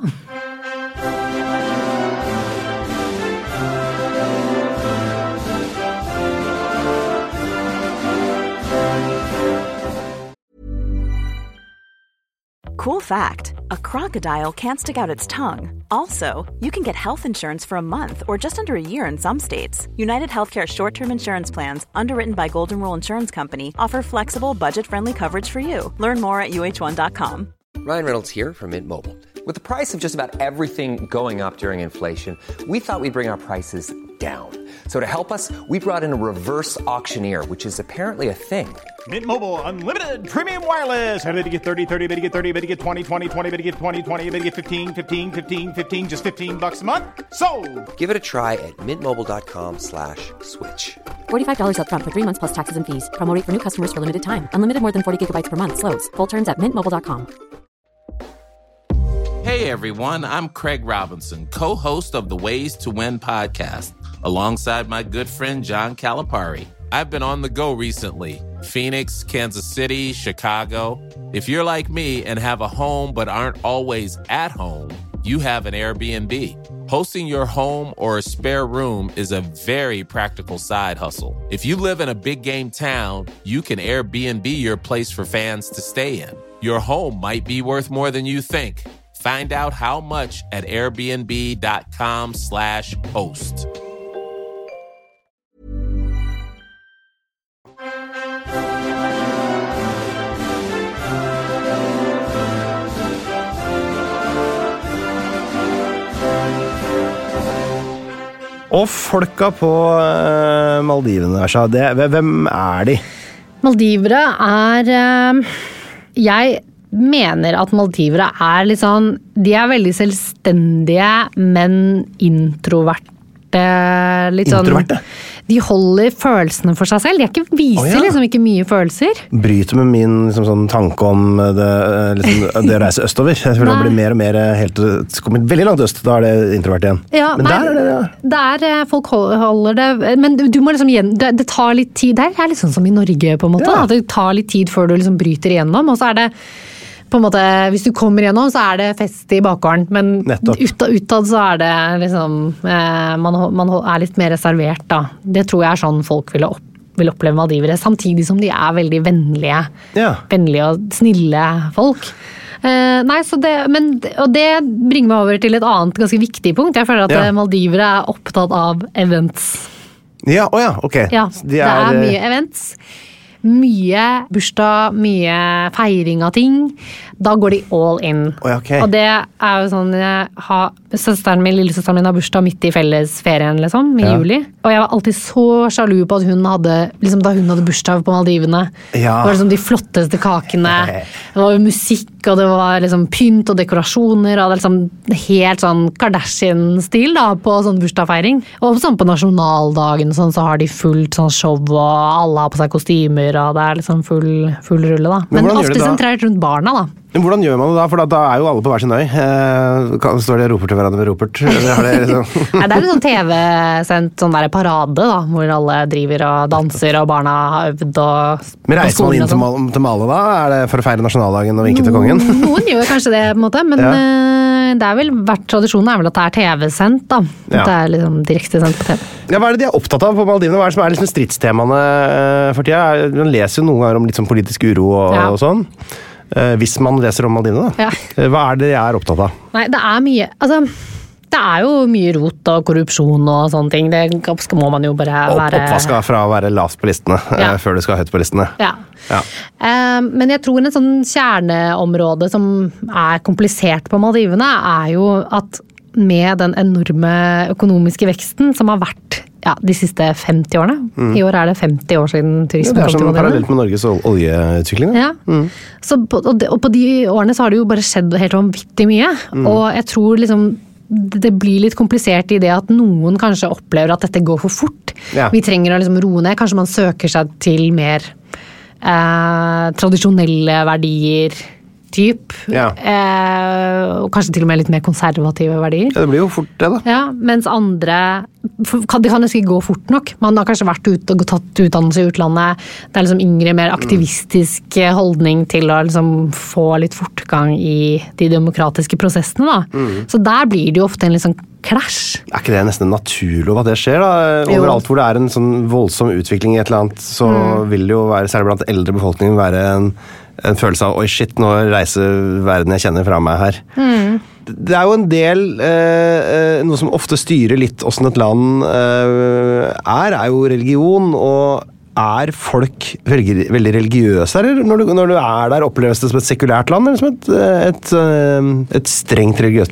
Cool fact, a crocodile can't stick out its tongue. Also, you can get health insurance for a month or just under a year in some states. United Healthcare short-term insurance plans, underwritten by Golden Rule Insurance Company, offer flexible, budget-friendly coverage for you. Learn more at U H one dot com. Ryan Reynolds here from Mint Mobile. With the price of just about everything going up during inflation, we thought we'd bring our prices down. So to help us, we brought in a reverse auctioneer, which is apparently a thing. Mint Mobile Unlimited Premium Wireless. How to get thirty, thirty, how to get thirty, how to get twenty, twenty, twenty, how to get twenty, twenty, how to get fifteen, fifteen, fifteen, fifteen, just fifteen bucks a month? Sold! Give it a try at mintmobile.com slash switch. forty-five dollars up front for three months plus taxes and fees. Promo rate for new customers for limited time. Unlimited more than forty gigabytes per month. Slows full terms at mint mobile dot com. Hey everyone, I'm Craig Robinson, co-host of the Ways to Win podcast, alongside my good friend John Calipari. I've been on the go recently. Phoenix, Kansas City, Chicago. If you're like me and have a home but aren't always at home, you have an Airbnb. Hosting your home or a spare room is a very practical side hustle. If you live in a big game town, you can Airbnb your place for fans to stay in. Your home might be worth more than you think. Find out how much at airbnb.com slash host. Og folka på uh, Maldivene, Asha, det, hvem er de? Maldivere er uh, jeg mener at maldivere er litt sånn, de er veldig selvstendige, men introverte, litt sånn, introverte? De holder følelsene for seg selv, de er ikke, viser oh, ja. liksom ikke mye følelser. Bryter med min liksom, sånn, tanke om det, liksom, det å reise østover. Jeg føler det blir mer og mer helt, kommer veldig langt øst, da er det introvert igjen. Ja, men nei, der er det, ja. Der folk holder det, men du må liksom igjen, det, det tar litt tid, det er litt sånn som i Norge på en måte, ja. At det tar litt tid før du liksom bryter igjennom, og så er det på en måte, hvis du kommer igjennom, så er det fest i bakgården, men utad, utad så er det liksom, eh, man, man er litt mer reservert da. Det tror jeg er sånn folk vil, opp, vil oppleve Maldivere, samtidig som de er veldig vennlige, ja. Vennlige og snille folk. Eh, nei, så det, men, og det bringer meg over til et annet ganske viktig punkt. Jeg føler at ja. Maldivere er opptatt av events. Ja, å ja, ok. Ja, de er, det er mye events. Mye bursdag, mye feiring av ting. Da går de all in. Oh, okay. Og det er jo sånn, jeg har, søsteren min, lillesøsteren min har bursdag midt i fellesferien, liksom, i ja. Juli. Og jeg var alltid så sjalu på at hun hadde, liksom da hun hadde bursdag på Maldivene. Ja. Det var liksom de flotteste kakene. Det var musikk, og det var liksom pynt og dekorasjoner, og det er liksom helt sånn Kardashian-stil da, på sånn bursdagfeiring. Og sånn på nasjonaldagen sånn, så har de fullt sånn show, og alle har på seg kostymer, og det er liksom full, full rulle da. Men, Men ofte sentrert rundt barna da. Men hvordan gjør man det da? For da, da er jo alle på hver sin øy. Eh, står det roper til hverandre med ropert? Har det, liksom? Nei, det er en sånn T V-sendt sånn der parade da, hvor alle driver og danser, og barna har øvd og... Men reiser man inn til, Mal til Male da? Er det for å feire nasjonaldagen og vinke til kongen? Noen gjør kanskje det på en måte, men ja. Det er vel, hvert tradisjonen er vel at det er T V-sendt da. Ja. Det er liksom direkte sendt på T V. Ja, hva er det de er opptatt av på Maldivene? Hva er det som er liksom stridstemaene for tida? Man leser jo noen ganger om litt sånn politisk uro og, ja. Og sånn. Hvis man leser om Maldivene da. Ja. Hva er det jeg er opptatt av? Nei, det er mye, altså... Det er jo mye rot og korrupsjon og sånne ting. Det må man jo bare være... Oppvaska fra å være lavt på listene, ja. Før du skal høyt på listene. Ja. Ja. Um, men jeg tror en sånn kjerneområde som er komplisert på Maldivene, er jo at med den enorme økonomiske veksten som har vært ja, de siste femti årene. Mm. I år er det femti år siden turismen kom til Maldivene. Det er som parallelt med Norges oljeutvikling. Ja. Mm. Så på, og, de, og på de årene så har det jo bare skjedd helt vanvittig mye. Mm. Og jeg tror liksom det blir litt komplisert i det at noen kanskje opplever at dette går for fort. Ja. Vi trenger å liksom roe ned. Kanskje man søker seg til mer eh, tradisjonelle verdier, typ. Ja. Eh, og kanskje til og med litt mer konservative verdier. Ja, det blir jo fort det da. Ja, mens andre, det kan nesten ikke gå fort nok. Man har kanskje vært ute og tatt utdannelse i utlandet. Det er liksom yngre, mer aktivistisk holdning til å liksom få litt fortgang i de demokratiske prosessene da. Mm. Så der blir det jo ofte en litt sånn clash. Er ikke det nesten naturlig at det skjer da? Overalt hvor det er en sånn voldsom utvikling i et eller annet, så mm. vil det jo være, særlig blant eldre befolkningen, være en en følelse av, oi shit, nå reiser verden jeg kjenner fra meg her. Mm. Det er jo en del, eh, noe som ofte styrer litt hvordan et land eh, er, er jo religion, og er folk veldig, veldig religiøse, eller når du, når du er der, oppleves det som et sekulært land, eller som et, et, et, et strengt religiøst land?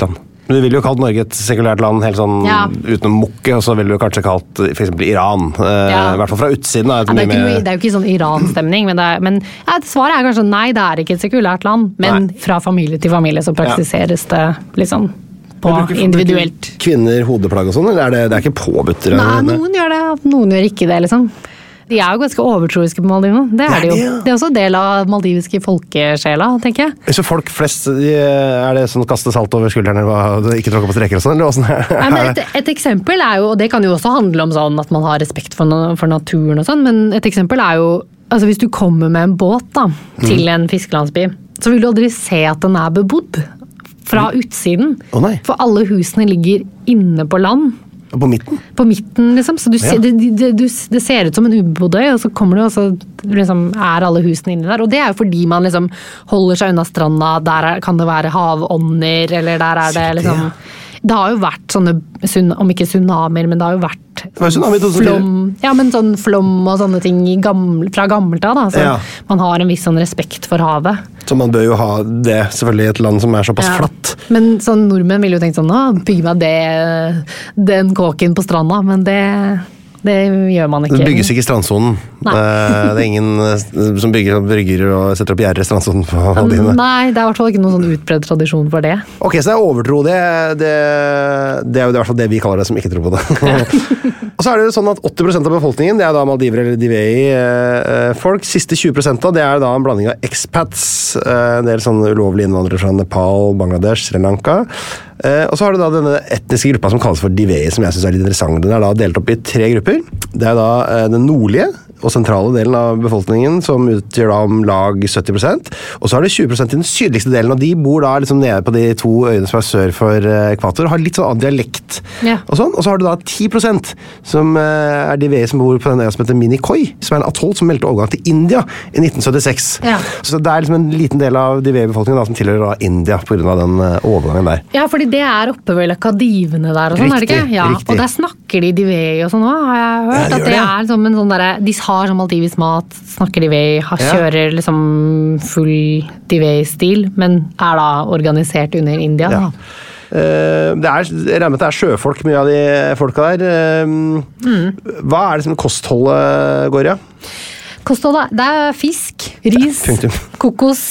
Du ville jo kalt Norge et sekulært land helt sånn Ja. uten å mukke, og så ville du kanskje kalt for eksempel Iran. Eh, Ja. I hvert fall fra utsiden. Da, Ja, det, er ikke, det er jo ikke sånn Iran-stemning, men, det er, men ja, svaret er kanskje nei, det er ikke et sekulært land. Men Nei. fra familie til familie så praksiseres det liksom på Men bruker- individuelt. bruker Kvinner hodeplagg og sånn, eller er det, det er ikke påbudt? eller? Nei, noen gjør det, noen gjør ikke det, liksom. De er jo ganske overtroiske på Maldivene. Det er de jo. Det er de, ja. Det er også en del av maldiviske folkesjela, tenker jeg. Så folk flest, de, er det sånn å kaste salt over skuldrene og ikke tråkke på streker og sånn, eller hvordan er Nei, men et, et eksempel er jo, og det kan jo også handle om sånn at man har respekt for, na- for naturen og sånn, men et eksempel er jo, altså hvis du kommer med en båt da, til en fiskelandsby, så vil du aldri se at den er bebodd fra utsiden. Å nei. For alle husene ligger inne på land. På midten? På midten, liksom. Så du ser, Ja. det, det, det, det ser ut som en ubebodd øy, og så kommer du, og så liksom, er alle husene inni der. Og det er jo fordi man liksom holder seg unna stranda, der er, kan det være havånder, eller der er det liksom Det har jo vært sånne, sun- om ikke tsunamier, men det har jo vært var jo tsunami i to tusen fire. flom, ja, men sånn flom og sånne ting i gamle, fra gammelt av. Da. Så Ja. man har en viss sånn respekt for havet. Så man bør jo ha det selvfølgelig i et land som er såpass Ja. flatt. Men sånn nordmenn ville jo tenkt sånn, å, bygg meg det, den kåken på stranda, men det, det gjør man ikke. Det bygges ikke i strandsonen. Nei. Eh, Det er ingen eh, som bygger sånn brygger og setter opp gjerder i strandsonen på Maldivene. Nei, det er i hvert fall ikke noen sånn utbredt tradisjon for det. Ok, så det er overtro. Det, det, det er jo i hvert fall det vi kaller det, som ikke tror på det. Og så er det jo sånn at åtti prosent av befolkningen, det er da Maldiver eller Divei-folk. Siste tjue prosent av det er da en blanding av expats, eh, en del sånne ulovlige innvandrere fra Nepal, Bangladesh, Sri Lanka. Eh, Og så har du da denne etniske gruppa som kalles for Divei, som jeg synes er litt interessant. Den er da delt opp i tre grupper. Det er da eh, den nordlige og sentrale delen av befolkningen, som utgjør da om lag sytti prosent. Og så er det tjue prosent i den sydligste delen, og de bor da liksom nede på de to øyene som er sør for eh, ekvator, og har litt sånn annen dialekt. Ja. Og sånn. Og så har du da ti prosent som eh, er Divei som bor på den øya som heter Minikoi, som er en atoll som meldte overgang til India i nitten syttiseks. Ja. Så det er liksom en liten del av Divei-befolkningen da, som tilhører da India på grunn av den eh, overgangen der. Ja, fordi det er oppe ved Akadivene der og sånn, er det ikke? Riktig, Ja, riktig. og der snakker de Divei og sånn også, har jeg hørt. Ja, de at gjør det det. er liksom en sånn derre, de har sånn maldivisk mat, snakker Divei, har, Ja. kjører liksom full Divei-stil, men er da organisert under India. Ja. Da. Eh, det er, jeg regner med at det er sjøfolk, mye av de folka der. Eh, Mm. Hva er det som kostholdet går i? Ja? Kostholdet, det er fisk, ris, Punktum. kokos,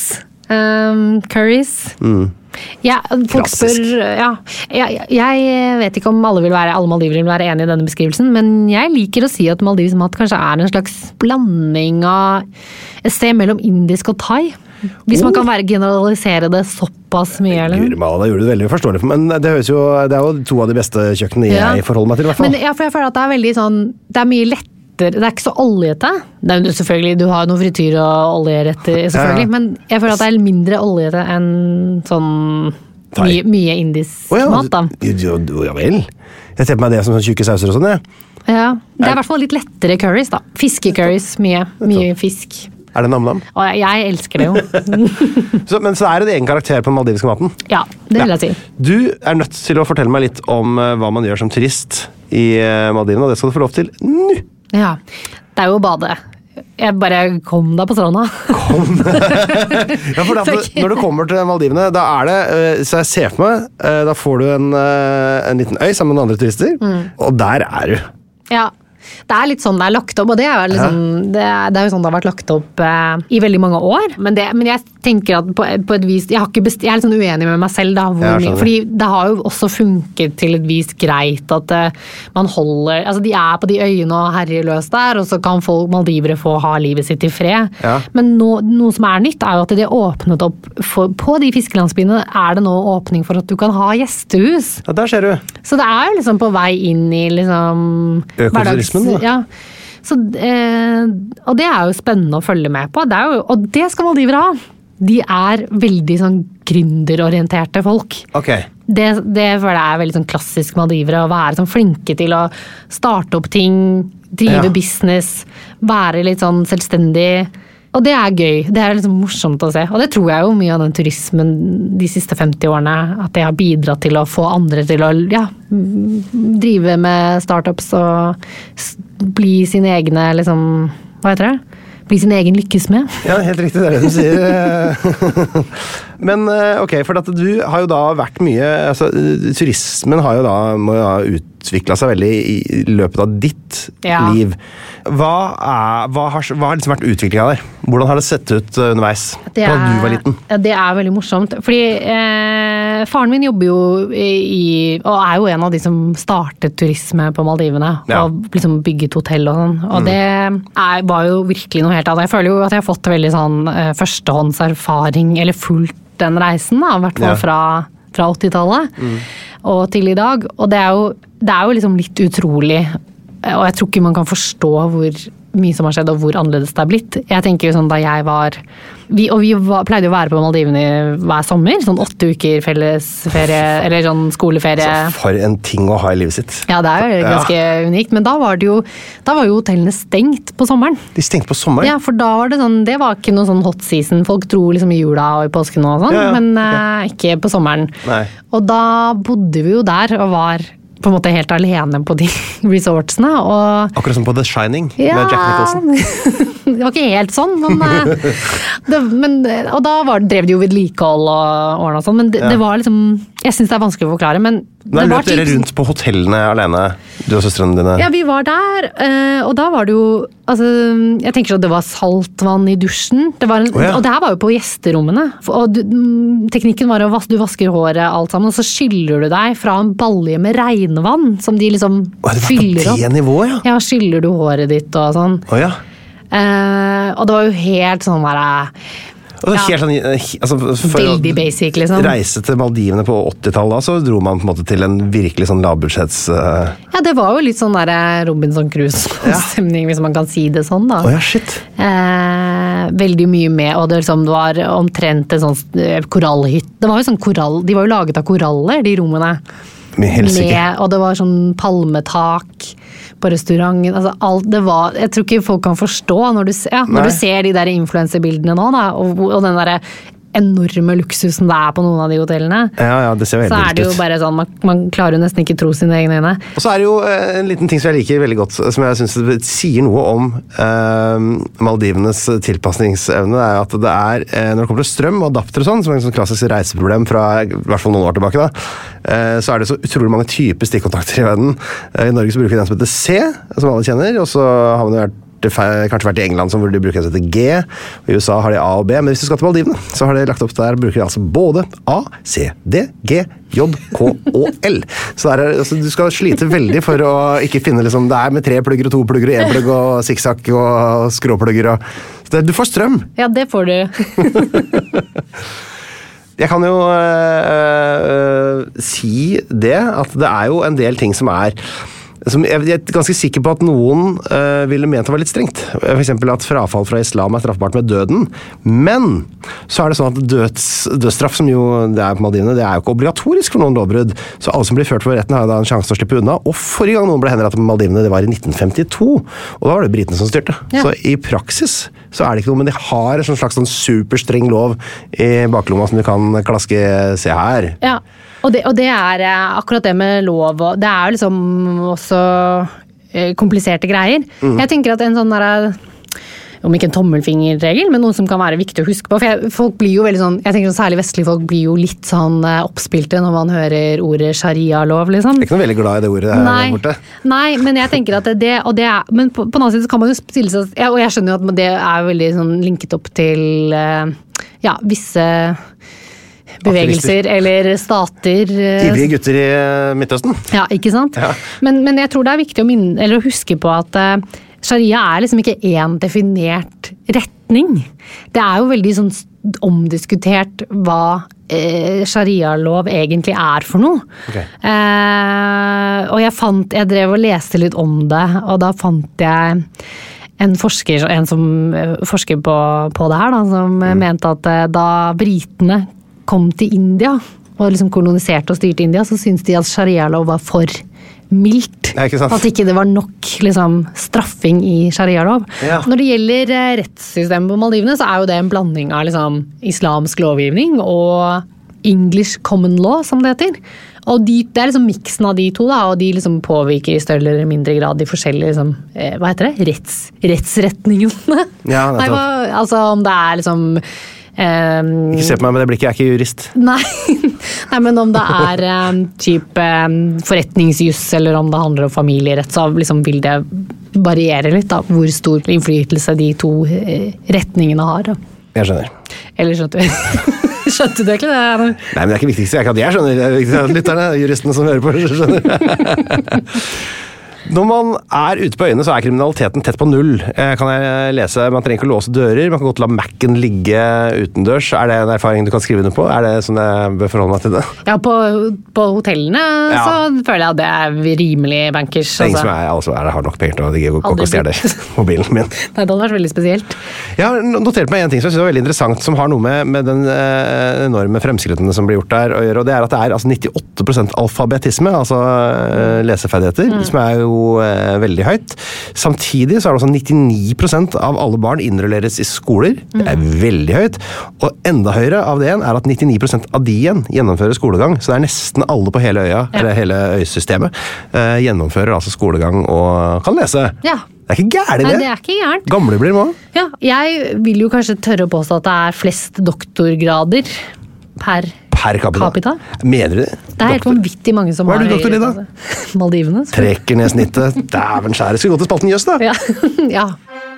um, curries. Ja, folk Klassisk. spør, ja, jeg, jeg vet ikke om alle, vil være, alle maldivere vil være enig i denne beskrivelsen, men jeg liker å si at maldivisk mat kanskje er en slags blanding av et sted mellom indisk og thai. Hvis man Oh. kan være, generalisere det såpass mye. Eller? Guri malla, det gjorde du veldig forståelig, men det, høres jo, det er jo to av de beste kjøkkenene Ja. jeg forholder meg til, i hvert fall. Men ja, for jeg føler at det er veldig sånn, det er mye lettere, det er ikke så oljete. Det er jo selvfølgelig, du har noen frityr og oljeretter, selvfølgelig, Ja. men jeg føler at det er mindre oljete enn sånn Thai. mye, mye indisk Å ja, mat da. jo, jo, ja vel. Jeg ser på meg det som sånn tjukke sauser og sånn, jeg. Ja, det er i hvert fall litt lettere curries da. Fiskecurries, mye, mye fisk. Er det nam-nam? Og jeg, jeg elsker det jo. Så, men så er det en egen karakter på den maldiviske maten. Ja, det vil jeg si. Du er nødt til å fortelle meg litt om eh, hva man gjør som turist i uh, Maldivene, og det skal du få lov til nå. Ja, det er jo å bade. Jeg bare kom deg på stranda. Ja, for da, Takk. når du kommer til Maldivene, da er det, eh, så jeg ser for meg, eh, da får du en, eh, en liten øy sammen med noen andre turister, Mm. og der er du. Ja, det er litt sånn det er lagt opp, og det er, jo liksom, det er, det er jo sånn det har vært lagt opp eh, i veldig mange år. Men, det, men jeg tenker at på, på et vis, jeg, har ikke best, jeg er litt sånn uenig med meg selv da, hvor Ja, jeg mye, skjønner. fordi det har jo også funket til et vis greit at eh, man holder, altså de er på de øyene og herjer løs der, og så kan folk, maldivere få ha livet sitt i fred. Ja. Men nå, noe som er nytt er jo at de har åpnet opp, for, på de fiskelandsbyene er det nå åpning for at du kan ha gjestehus. Ja, der ser du. Så det er jo liksom på vei inn i liksom Økoturismen, da. Ja. Så, eh, og det er jo spennende å følge med på. Det er jo, og det skal maldivere ha. De er veldig sånn gründerorienterte folk. Ok. Det, det føler jeg er veldig sånn klassisk maldivere, å være sånn flinke til å starte opp ting, drive Ja. business, være litt sånn selvstendig. Og det er gøy. Det er liksom morsomt å se. Og det tror jeg jo mye av den turismen de siste femti årene, at det har bidratt til å få andre til å ja, drive med startups og s- bli sine egne liksom, hva heter det? bli sin egen lykkes med. Ja, helt riktig, det er det du sier. Men ok, for at du har jo da vært mye, altså turismen har jo da, må jo ha utviklet seg veldig i løpet av ditt ja. liv. Hva, er, hva, har, hva har liksom vært utviklingen der? Hvordan har det sett ut underveis det er, da du var liten? Det er veldig morsomt, fordi eh, faren min jobber jo i, og er jo en av de som startet turisme på Maldivene, ja. og liksom bygget hotell og sånn, og mm. det er, var jo virkelig noe helt annet. Jeg føler jo at jeg har fått veldig sånn eh, førstehåndserfaring, eller fulgt den reisen da, i hvert fall ja. fra, fra åttitallet mm. og til i dag, og det er jo, det er jo liksom litt utrolig, og jeg tror ikke man kan forstå hvor mye som har skjedd og hvor annerledes det er blitt. Jeg tenker jo sånn da jeg var, vi, og vi var, pleide jo å være på Maldivene hver sommer, sånn åtte uker fellesferie, eller sånn skoleferie. Så for en ting å ha i livet sitt. Ja, det er jo ganske ja. unikt, men da var det jo, da var jo hotellene stengt på sommeren. De stengte på sommeren? Ja, for da var det sånn, det var ikke noe sånn hot season, folk dro liksom i jula og i påsken og sånn, ja, ja. men okay. uh, ikke på sommeren. Nei. Og da bodde vi jo der og var på en måte helt alene på de resortsene. Og akkurat som på The Shining ja, med Jack Nicholson. Det var ikke helt sånn, men, det, men og da var, drev de jo vedlikehold og ordnet og sånn, men det, ja. det var liksom, jeg synes det er vanskelig å forklare, men Nei, løp dere rundt på hotellene alene, du og søstrene dine? Ja, vi var der, og da var det jo, altså, jeg tenker at det var saltvann i dusjen, det var en, oh, ja. og det her var jo på gjesterommene, og du, teknikken var at du vasker håret alt sammen, og så skyller du deg fra en balje med regnvann, som de liksom oh, fyller opp. Det var på det nivået, ja? Ja, skyller du håret ditt og sånn. Å oh, ja. Uh, og det var jo helt sånn der og det er helt sånn, altså, for veldig basic liksom. Reise til Maldivene på åttitallet da, så dro man på en måte til en virkelig sånn lavbudsjetts uh... ja, det var jo litt sånn der Robinson Crusoe-stemning ja. hvis man kan si det sånn da oh, ja, shit. Uh, veldig mye med, og det, liksom, det var omtrent en sånn korallhytt, det var jo sånn korall, de var jo laget av koraller, de rommene med, og det var sånn palmetak på restauranten, altså alt det var, jeg tror ikke folk kan forstå når du, ja, når du ser de der influencerbildene nå da, og, og den der enorme luksusen det er på noen av de hotellene. Ja, ja, det ser jo helt så er det jo bare sånn, man, man klarer jo nesten ikke tro sine egne øyne. Og så er det jo en liten ting som jeg liker veldig godt, som jeg synes sier noe om eh, Maldivenes tilpasningsevne, er at det er, eh, når det kommer til strøm og adapter og sånn, som er en sånn klassisk reiseproblem fra i hvert fall noen år tilbake da, eh, så er det så utrolig mange typer stikkontakter i verden. Eh, I Norge så bruker vi den som heter C, som alle kjenner, og så har man jo vært det har kanskje vært i England som hvor de bruker det til G, og i U S A har de A og B, men hvis du skal til Maldivene, så har de lagt opp der, bruker de altså både A, C, D, G, J, K og L. Så der er, altså, du skal slite veldig for å ikke finne liksom, det er med tre plugger og to plugger og en plugg og sikksakk og skråplugger og så det, du får strøm. Ja, det får du. Jeg kan jo øh, øh, si det, at det er jo en del ting som er som jeg er ganske sikker på at noen uh, ville ment det var litt strengt. For eksempel at frafall fra islam er straffbart med døden. Men så er det sånn at døds, dødsstraff, som jo det er på Maldivene, det er jo ikke obligatorisk for noen lovbrudd. Så alle som blir ført for retten har jo da en sjanse til å slippe unna. Og forrige gang noen ble henrettet på Maldivene, det var i nitten femtito. Og da var det britene som styrte. Ja. Så i praksis så er det ikke noe, men de har en slags sånn superstreng lov i baklomma som du kan klaske se her. Ja. Og det, og det er akkurat det med lov, og det er jo liksom også kompliserte greier. Mm. Jeg tenker at en sånn der, om ikke en tommelfingerregel, men noe som kan være viktig å huske på, for jeg, folk blir jo veldig sånn, jeg tenker sånn særlig vestlige folk blir jo litt sånn oppspilte når man hører ordet sharia-lov, liksom. Jeg er ikke noe veldig glad i det ordet her nei, borte. Nei, men jeg tenker at det, og det er, men på, på den annen side så kan man jo stille seg, ja, og jeg skjønner jo at det er veldig sånn linket opp til, ja, visse bevegelser eller stater. Ivrige gutter i Midtøsten. Ja, ikke sant? Ja. Men, men jeg tror det er viktig å, minne, eller å huske på at uh, sharia er liksom ikke en definert retning. Det er jo veldig sånn omdiskutert hva uh, sharia-lov egentlig er for noe. Okay. Uh, og jeg fant, jeg drev og leste litt om det, og da fant jeg en forsker, en som forsker på, på det her, da, som mm. mente at uh, da britene kom til India, og liksom koloniserte og styrte India, så syntes de at sharia-lov var for mildt. Ja, ikke sant? At ikke det var nok liksom, straffing i sharia-lov. Ja. Når det gjelder eh, rettssystemet på Maldivene, så er jo det en blanding av liksom, islamsk lovgivning og English common law, som det heter. og de, det er liksom miksen av de to, da, og de liksom påvirker i større eller mindre grad de forskjellige liksom, eh, hva heter det? Retts, rettsretningene. Ja, Nei, hva, altså om det er liksom um, Ikke se på meg med det blikket, jeg er ikke jurist. Nei, nei men om det er um, typ um, forretningsjus, eller om det handler om familierett, så liksom vil det variere litt da, hvor stor innflytelse de to uh, retningene har. Da. Jeg skjønner. Eller skjønte du? Skjønte du ikke det? Nei, men det er ikke viktigst. Jeg, jeg skjønner. Det er viktigst at lytterne, juristene som hører på, skjønner. Når man er ute på øyene, så er kriminaliteten tett på null. Kan jeg lese, man trenger ikke å låse dører, man kan godt la Mac'en ligge utendørs. Er det en erfaring du kan skrive under på? Er det sånn jeg bør forholde meg til det? Ja, på, på hotellene ja. Så føler jeg at det er rimelig bankers. Det er ingen som er, altså, er det har nok penger til å digge og stjele mobilen min. Nei, det hadde vært veldig spesielt. Jeg har notert meg en ting som jeg synes var veldig interessant, som har noe med, med den eh, enorme fremskrittene som blir gjort der å gjøre, og det er at det er altså, nittiåtte prosent alfabetisme, altså eh, leseferdigheter, mm. som er jo veldig høyt. Samtidig så er det også nittionio prosent av alle barn innrulleres i skoler. Det er veldig høyt. Og enda høyere av det igjen er at nittionio prosent av de igjen gjennomfører skolegang. Så det er nesten alle på hele øya, ja. Eller hele øysystemet, eh, gjennomfører altså skolegang og kan lese. Ja. Det er ikke gærent det. Nei, det er ikke gærent. Gamle blir med. Ja, jeg vil jo kanskje tørre å påstå at det er flest doktorgrader per Per capita. capita. Mener du det? Det er helt vanvittig mange som har... Hva er du doktor i da? Altså, Maldivene. Trekker ned snittet. Dæven skjære. Skal vi gå til spalten Jøss da? Ja. Ja.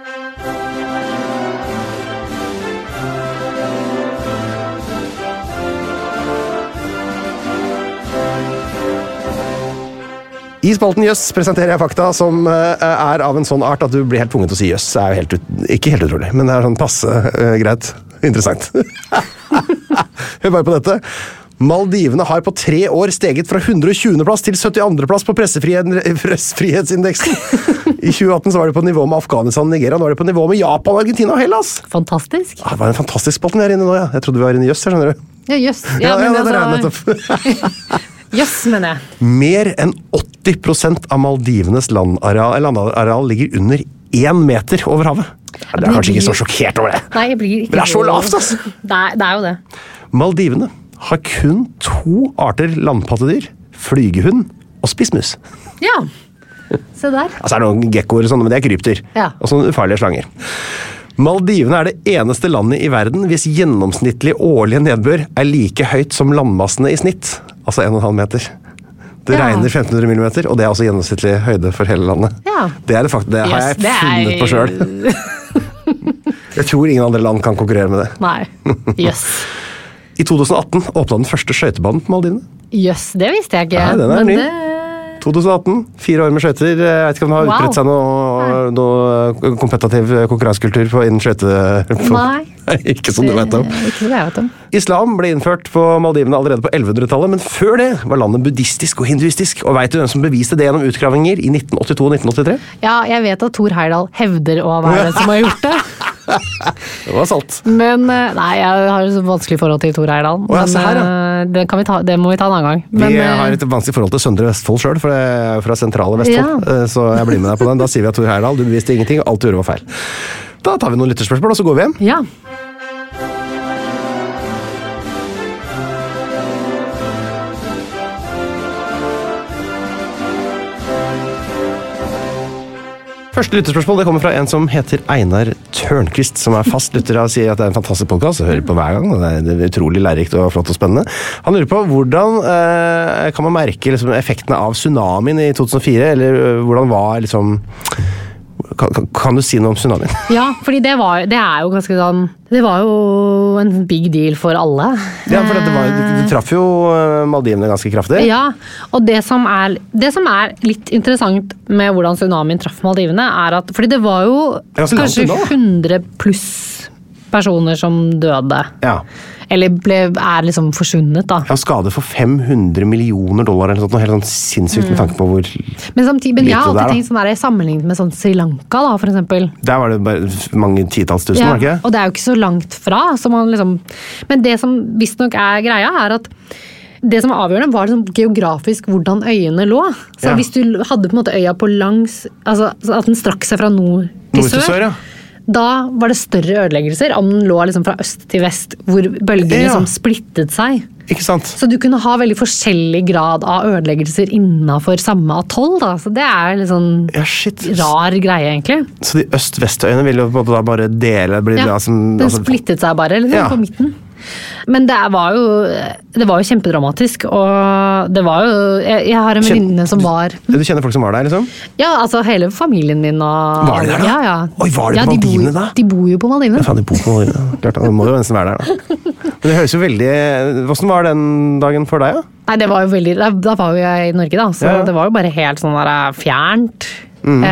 I spalten Jøss presenterer jeg fakta som er av en sånn art at du blir helt tvunget til å si Jøss. Det er jo helt ut, ikke helt utrolig, men det er sånn passe uh, greit. Interessant. Hør bare på dette. Maldivene har på tre år steget fra hundre og tjuende plass til syttiandre plass på pressefrihetsindeksen. I tjue atten så var det på nivå med Afghanistan og Nigeria, nå er det på nivå med Japan, Argentina og Hellas. Fantastisk. Ah, det var en fantastisk spalten vi er inne nå, ja. Jeg trodde vi var inne i Jøss, skjønner du. Ja, Jøss. Ja, ja, ja, men det er altså... Jøss, mener jeg. Mer enn åtti prosent av Maldivenes landareal, landareal ligger under én meter over havet. Det er kanskje ikke så sjokkert over det. Nei, jeg blir ikke. Men det er så lavt, altså. Det er, det er jo det. Maldivene har kun to arter landpattedyr, flygehund og spissmus. Ja, se der. Altså er det noen gekkoer og sånne, men det er krypdyr. Ja. Og sånne ufarlige slanger. Maldivene er det eneste landet i verden hvis gjennomsnittlig årlige nedbør er like høyt som landmassene i snitt. Altså en og en halv meter. Det ja. Regner femten hundre millimeter, og det er også gjennomsnittlig høyde for hele landet. Ja. Det er det faktisk, det har yes, jeg funnet er... på selv. Jeg tror ingen andre land kan konkurrere med det. Nei, yes. I to tusen atten åpnet den første skøytebanen på Maldivene. Jøss, yes, det visste jeg ikke. Ja, den er ny. Det... tjue atten, fire år med skøyter. Jeg vet ikke om det har utbredt wow. seg noe, noe kompetativ konkurransekultur på innen skøyte... Nei. Ikke som du vet om. Ikke som jeg vet om. Islam ble innført på Maldivene allerede på ellevehundretallet, men før det var landet buddhistisk og hinduistisk. Og vet du hvem som beviste det gjennom utgravinger i nitten åttito og nitten åttitre? Ja, jeg vet at Thor Heyerdahl hevder å være den som har gjort det. Det var salt. Men, nei, jeg har et vanskelig forhold til Thor Heyerdahl. Oh, ja, men her, ja. det, kan vi ta, det må vi ta en annen gang. Men, vi uh, har et vanskelig forhold til Søndre Vestfold selv, for det er fra sentrale Vestfold. Ja. Så jeg blir med deg på den. Da sier vi at Thor Heyerdahl, du beviste ingenting, og alt du gjorde var feil. Da tar vi noen lytterspørsmål, og så går vi hjem. Ja. Første lytterspørsmål det kommer fra en som heter Einar Tørnqvist, som er fast lytter og sier at det er en fantastisk podcast, og hører på hver gang, og det er utrolig lærerikt og flott og spennende. Han lurer på hvordan eh, kan man merke liksom, effektene av tsunamien i to tusen og fire, eller hvordan var liksom... Kan, kan, kan du si noe om tsunamien? Ja, fordi det, var, det er jo ganske sånn, det var jo en big deal for alle. Ja, for det, var, det, det traff jo Maldivene ganske kraftig. Ja, og det som, er, det som er litt interessant med hvordan tsunamien traff Maldivene, er at, fordi det var jo kanskje hundre pluss personer som døde. Ja. Eller ble, er liksom forsvunnet da. Ja, skade for fem hundre millioner dollar eller sånt, noe helt sånn sinnssykt mm. med tanke på hvor men samtidig, men jeg har alltid tenkt sånn der, sammenlignet med sånn Sri Lanka da, for eksempel. Der var det bare mange titalls tusen, ja, var det ikke? Og det er jo ikke så langt fra, så man liksom, men det som visst nok er greia er at det som var avgjørende var liksom geografisk hvordan øyene lå. Så ja. Hvis du hadde på en måte øya på langs, altså at den strakk seg fra nord til nord sør, til sør ja. da var det større ødeleggelser, om den lå liksom fra øst til vest, hvor bølgene Ja. som splittet seg. Ikke sant? Så du kunne ha veldig forskjellig grad av ødeleggelser innenfor samme atoll, da. Så det er litt sånn Ja, shit. rar greie, egentlig. Så de øst-vest-øyene ville jo på en måte da bare dele, bli Ja, da som... den altså- splittet seg bare, liksom, Ja. på midten. Men det var jo, det var jo kjempedramatisk, og det var jo, jeg, jeg har en Kjen- venninne som var, Du kjenner folk som var der, liksom? ja, altså hele familien min og... Var de der da? Ja, ja. Oi, var de ja, på de bor- Maldivene da? De bor jo på Maldivene. Ja, faen, de bor på Maldivene. Klart, da må jo nesten være der, da. Men det høres jo veldig... Hvordan var den dagen for deg, da? Nei, det var jo veldig, da, da var jo jeg i Norge da, så Ja, ja. det var jo bare helt sånn der fjernt, Mm.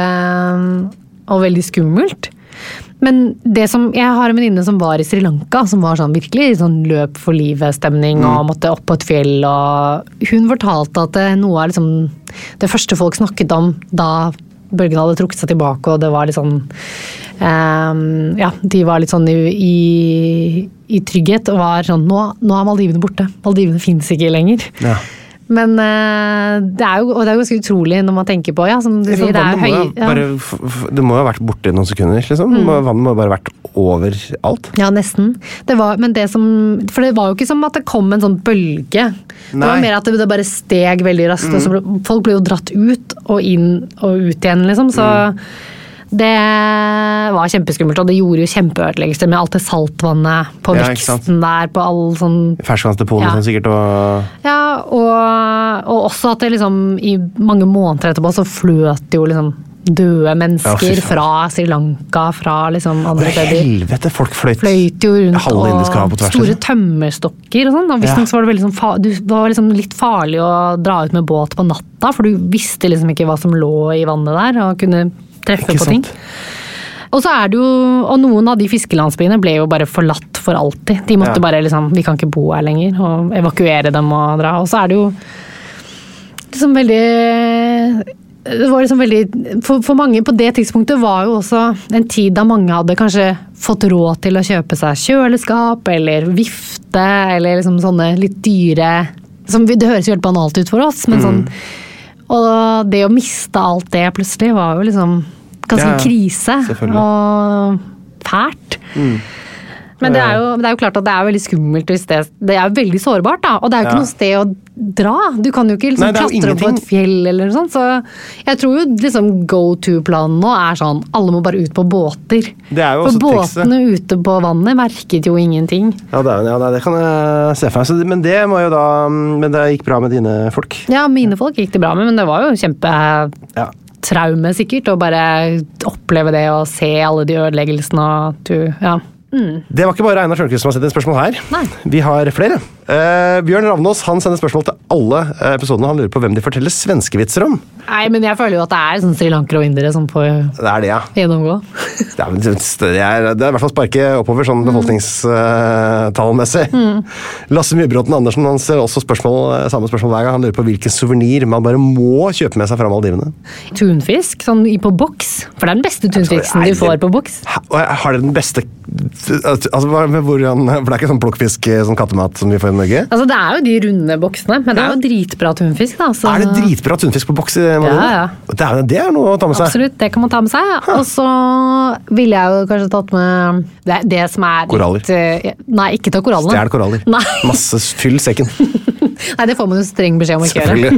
eh, og veldig skummelt. Men det som, jeg har en venninne som var i Sri Lanka, som var sånn virkelig sånn løp for livet-stemning, Mm. og måtte opp på et fjell, og hun fortalte at det, noe av liksom, det første folk snakket om da bølgen hadde trukket seg tilbake, og det var litt sånn, eh, ja, de var litt sånn i, i, i trygghet, og var sånn, nå, nå er Maldivene borte, Maldivene finnes ikke lenger. Ja. Men eh, det er jo, og det er jo ganske utrolig når man tenker på, ja, som du Ja, for sier, det er vannet må høy... jo Ja. bare, f- f- det må jo ha vært borte i noen sekunder, liksom. Mm. Må- Vannet må jo bare ha vært over alt. Ja, nesten. Det var, men det som, for det var jo ikke som at det kom en sånn bølge. Det var Nei. mer at det, det bare steg veldig raskt, og så ble, folk ble jo dratt ut og inn og ut igjen, liksom. Så det var kjempeskummelt, og det gjorde jo kjempeødeleggelser med alt det saltvannet på Ja, ikke sant? veksten der, på all sånn... Ferskvannsdepotene Ja. sånn sikkert, og... Ja, og, og også at det liksom i mange måneder etterpå så fløt det jo liksom døde Ja, mennesker fy faen. fra Sri Lanka, fra liksom Hva andre i steder. helvete, folk fløyt. Fløyt jo rundt, Halve Indiske havet på tvers, og store liksom. tømmerstokker og sånn. Og visstnok så var det veldig sånn, fa- det var liksom litt farlig å dra ut med båt på natta, for du visste liksom ikke hva som lå i vannet der, og kunne treffe Ikke på ting. sant? Og så er det jo, og noen av de fiskelandsbyene ble jo bare forlatt for alltid. De måtte Ja. bare liksom, vi kan ikke bo her lenger, og evakuere dem og dra. Og så er det jo liksom veldig, det var liksom veldig, for, for mange på det tidspunktet var jo også en tid da mange hadde kanskje fått råd til å kjøpe seg kjøleskap, eller vifte, eller liksom sånne litt dyre, som, det høres jo helt banalt ut for oss, men Mm. sånn, og det å miste alt det plutselig var jo liksom ganske Ja, ja. krise, Selvfølgelig. og fælt. Mm. Men det er, jo, det er jo klart at det er veldig skummelt hvis det, det er jo veldig sårbart da, og det er jo ikke Ja. noe sted å dra. Du kan jo ikke liksom Nei, det er jo klatre opp på ingenting. et fjell eller noe sånt, så jeg tror jo liksom go-to-planen nå er sånn, alle må bare ut på båter. Det er jo For også trikset. båtene ute på vannet merket jo ingenting. Ja, det, er, ja, det kan jeg se for meg. Så, det- men det må jo da Men det gikk bra med dine folk. Ja, mine folk gikk det bra med, men det var jo kjempe Ja. traume sikkert, å bare oppleve det og se alle de ødeleggelsene og du, ja. Mm. Det var ikke bare Einar Sjølkvist som har sett et spørsmål her. Nei. Vi har flere. Eh, Bjørn Ravnås han sender spørsmål til alle eh, episodene. Han lurer på hvem de forteller svenskevitser om. Nei, men jeg føler jo at det er sånn srilankere og indere som får Det er det, ja. gjennomgå. Det er, det er, det er i hvert fall sparke oppover sånn befolkningstallmessig. Mm. Lasse Mybråten Andersen han ser også spørsmål, samme spørsmål hver gang. Han lurer på hvilken suvenir man bare må kjøpe med seg fra Maldivene. Tunfisk, sånn i på boks. For det er den beste tunfisken Nei, du får det- på boks. Ha- og Har dere den beste altså, hva med hvordan, For det er ikke sånn plukkfisk, sånn kattemat som vi får i Norge? Altså, det er jo de runde boksene, men det er jo dritbra tunfisk, da. Så Er det dritbra tunfisk på boks i Maldivene? Ja, ja. Det, er, det er noe å ta med seg. Absolutt, det kan man ta med seg. Og så ville jeg jo kanskje tatt med det, det som er Koraller. litt, eh, Nei, ikke ta korallene. Stjel koraller. Nei. Masse fyll sekken. Nei, det får man jo streng beskjed om å ikke gjøre. Selvfølgelig.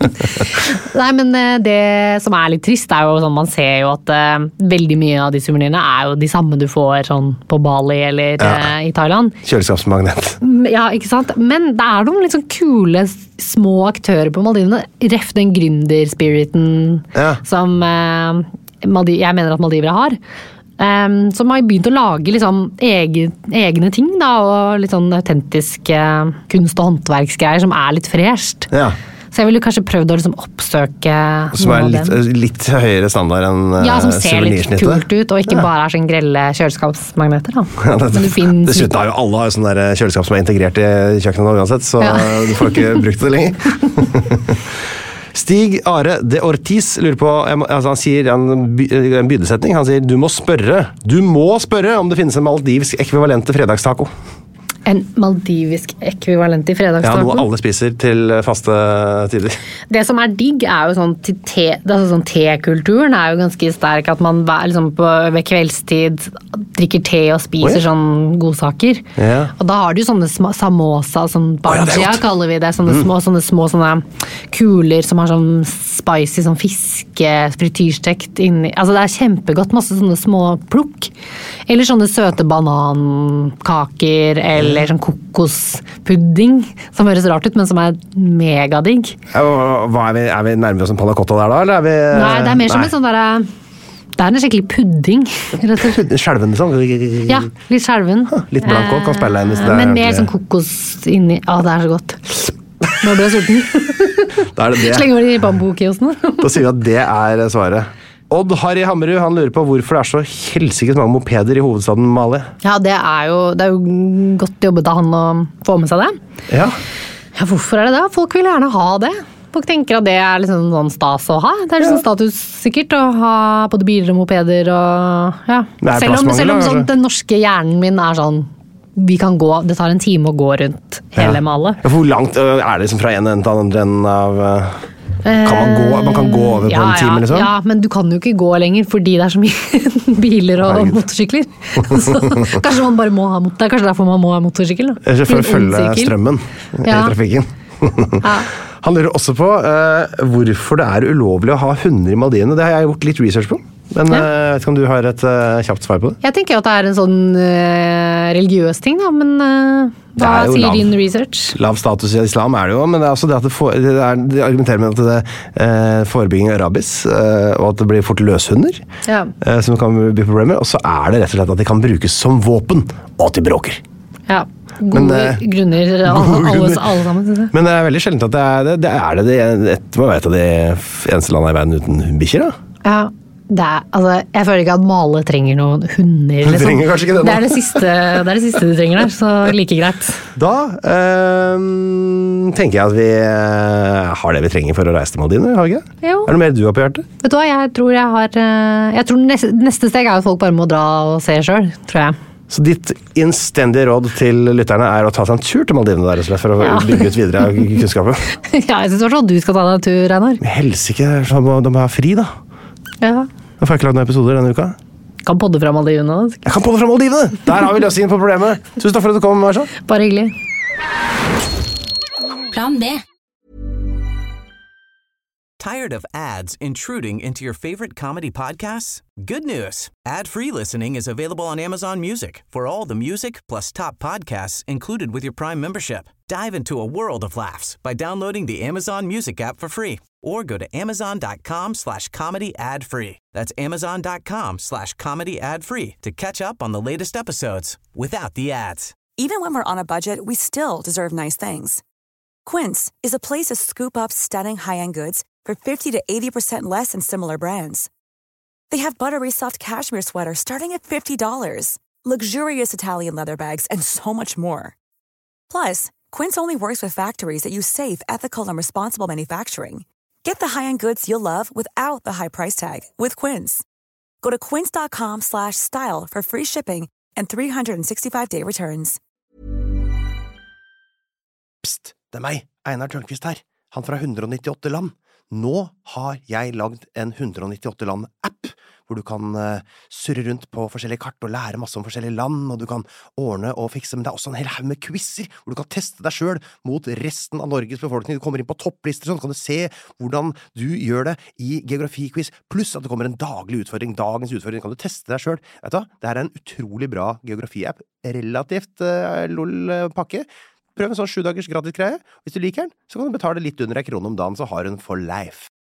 Ja. Nei, men eh, det som er litt trist, er jo sånn, man ser jo at eh, veldig mye av de suvenirene er jo de samme du får sånn på Bali eller Ja. eh, i Thailand. Kjøleskapsmagnet. Ja, ikke sant? Men det er noen litt sånn kule, små aktører på Maldivene. Ref den gründer-spiriten Ja. som eh, Maldiv, jeg mener at Maldivere har. Um, som har begynt å lage liksom egen, egne ting, da, og litt sånn autentiske kunst- og håndverksgreier som er litt fresht. Ja. Så jeg ville kanskje prøvd å liksom oppsøke Som noe er av litt, den. litt høyere standard enn uh, Ja, som ser litt suvenirsnittet. kult ut, og ikke Ja. bare er sånn grelle kjøleskapsmagneter. Da. Ja, det, Men det finnes dessuten har jo alle har jo sånn der kjøleskap som er integrert i kjøkkenet nå uansett, så Ja. du får ikke brukt det lenger. Stig Are de Ortiz lurer på, jeg må- altså han sier en, by, en bydesetning, han sier du må spørre, du må spørre om det finnes en maldivsk ekvivalent til fredagstaco. En maldivisk ekvivalent i fredagstaco. Ja, noe alle spiser til faste tider. Det som er digg er jo sånn til te, altså sånn tekulturen er jo ganske sterk, at man liksom på, ved kveldstid drikker te og spiser oh, ja. Sånn godsaker. Ja. Og da har du jo sånne små, samosa, sånn bajia oh, ja, kaller vi det, sånne mm. små, sånne små sånne kuler som har sånn spicy, sånn fiske, frityrstekt inni. Altså det er kjempegodt, masse sånne små plukk. Eller sånne søte banankaker, eller eller sånn kokospudding, som høres rart ut, men som er megadigg. Hva er vi, er vi nærmere oss en panna cotta der da, eller er vi... Nei, det er mer som en sånn der... Det er en skikkelig pudding. Skjelven sånn? Ja, litt skjelven. Litt blank også, kan spille en hvis det er... Men mer sånn kokos inni... Å, det er så godt. Nå ble jeg sulten. Da er det det. Slenger vi i bambukiosen. Da sier vi at det er svaret. Odd Harry Hammerud, han lurer på hvorfor det er så helsikes mange mopeder i hovedstaden Mali. Ja, det er jo, det er jo godt jobbet av han å få med seg det. Ja. Ja, hvorfor er det det? Folk vil gjerne ha det. Folk tenker at det er liksom sånn stas å ha. Det er liksom ja. Status sikkert å ha både biler og mopeder og ja. Selv om, selv om sånn, den norske hjernen min er sånn, vi kan gå, det tar en time å gå rundt hele ja. Mali. Hvor langt er det liksom fra en ende til andre enden av... Kan man gå, man kan gå over på ja, en time, liksom? Ja, men du kan jo ikke gå lenger, fordi det er så mye biler og Herregud. Motorsykler. Så kanskje man bare må ha motor, kanskje derfor man må ha motorsykkel. Da. For å følge strømmen ja. I trafikken. Ja. Han lurer også på uh, hvorfor det er ulovlig å ha hunder i Maldivene. Det har jeg gjort litt research på. Men ja. uh, jeg vet ikke om du har et uh, kjapt svar på det? Jeg tenker at det er en sånn uh, religiøs ting, da, men uh, hva sier lav, din research? Lav status i islam er det jo, men det er også det at det, for, det, er, det argumenterer med at det er uh, forebygging av rabies, uh, og at det blir fort løshunder, ja. uh, som kan bli problemer, og så er det rett og slett at de kan brukes som våpen, og at de bråker. Ja. Gode men, uh, grunner, alle, alle, alle sammen. Synes jeg. Men det er veldig sjeldent at det er det, det, er det, det et, man vet at det eneste landet i verden uten bikkjer, da. Ja. Det er, altså, jeg føler ikke at Male trenger noen hunder. Liksom. Det trenger kanskje ikke det nå. Det er det siste, det er det siste du trenger der, så like greit. Da øh, tenker jeg at vi øh, har det vi trenger for å reise til Maldivene, har vi ikke? Jo. Er det mer du har på hjertet? Vet du hva, jeg tror jeg har... Jeg tror neste, neste steg er at folk bare må dra og se selv, tror jeg. Så ditt innstendige råd til lytterne er å ta seg en tur til Maldivene der, for å ja. Bygge ut videre kunnskapen? Ja, jeg synes i hvert fall du skal ta deg en tur, Reinar. Helsike, de må ha fri da. Ja. Da får jeg ikke lagd noen episoder denne uka. Kan podde fra Maldivene. Jeg kan podde fra Maldivene! Der har vi løsningen på problemet. Tusen takk for at du kom, Marsha. Bare hyggelig. Plan B. Tired of ads intruding into your favorite comedy podcasts? Good news. Ad-free listening is available on Amazon Music for all the music plus top podcasts included with your Prime membership. Dive into a world of laughs by downloading the Amazon Music app for free or go to amazon.com slash comedy ad free. That's amazon.com slash comedy ad free to catch up on the latest episodes without the ads. Even when we're on a budget, we still deserve nice things. Quince is a place to scoop up stunning high-end goods for fifty to eighty percent less than similar brands. They have buttery soft cashmere sweaters starting at fifty dollars, luxurious Italian leather bags, and so much more. Plus, Quince only works with factories that use safe, ethical, and responsible manufacturing. Get the high-end goods you'll love without the high price tag with Quince. Go to quince.com slash style for free shipping and three sixty-five day returns. Psst, det er meg, Einar Tørnquist her, han fra hundre nittiåtte land. Nå har jeg lagd en hundre nittiåtte land-app, hvor du kan uh, surre rundt på forskjellige kart og lære masse om forskjellige land, og du kan ordne og fikse, men det er også en hel haug med quizzer, hvor du kan teste deg selv mot resten av Norges befolkning. Du kommer inn på topplister, sånn kan du se hvordan du gjør det i geografiquiz, pluss at det kommer en daglig utfordring. Dagens utfordring kan du teste deg selv. Vet du, det er en utrolig bra geografi-app, relativt uh, lol-pakke. Prøv en sånn sju dagers gratis greie. Hvis du liker den, så kan du betale litt under en krone om dagen, så har du den for life.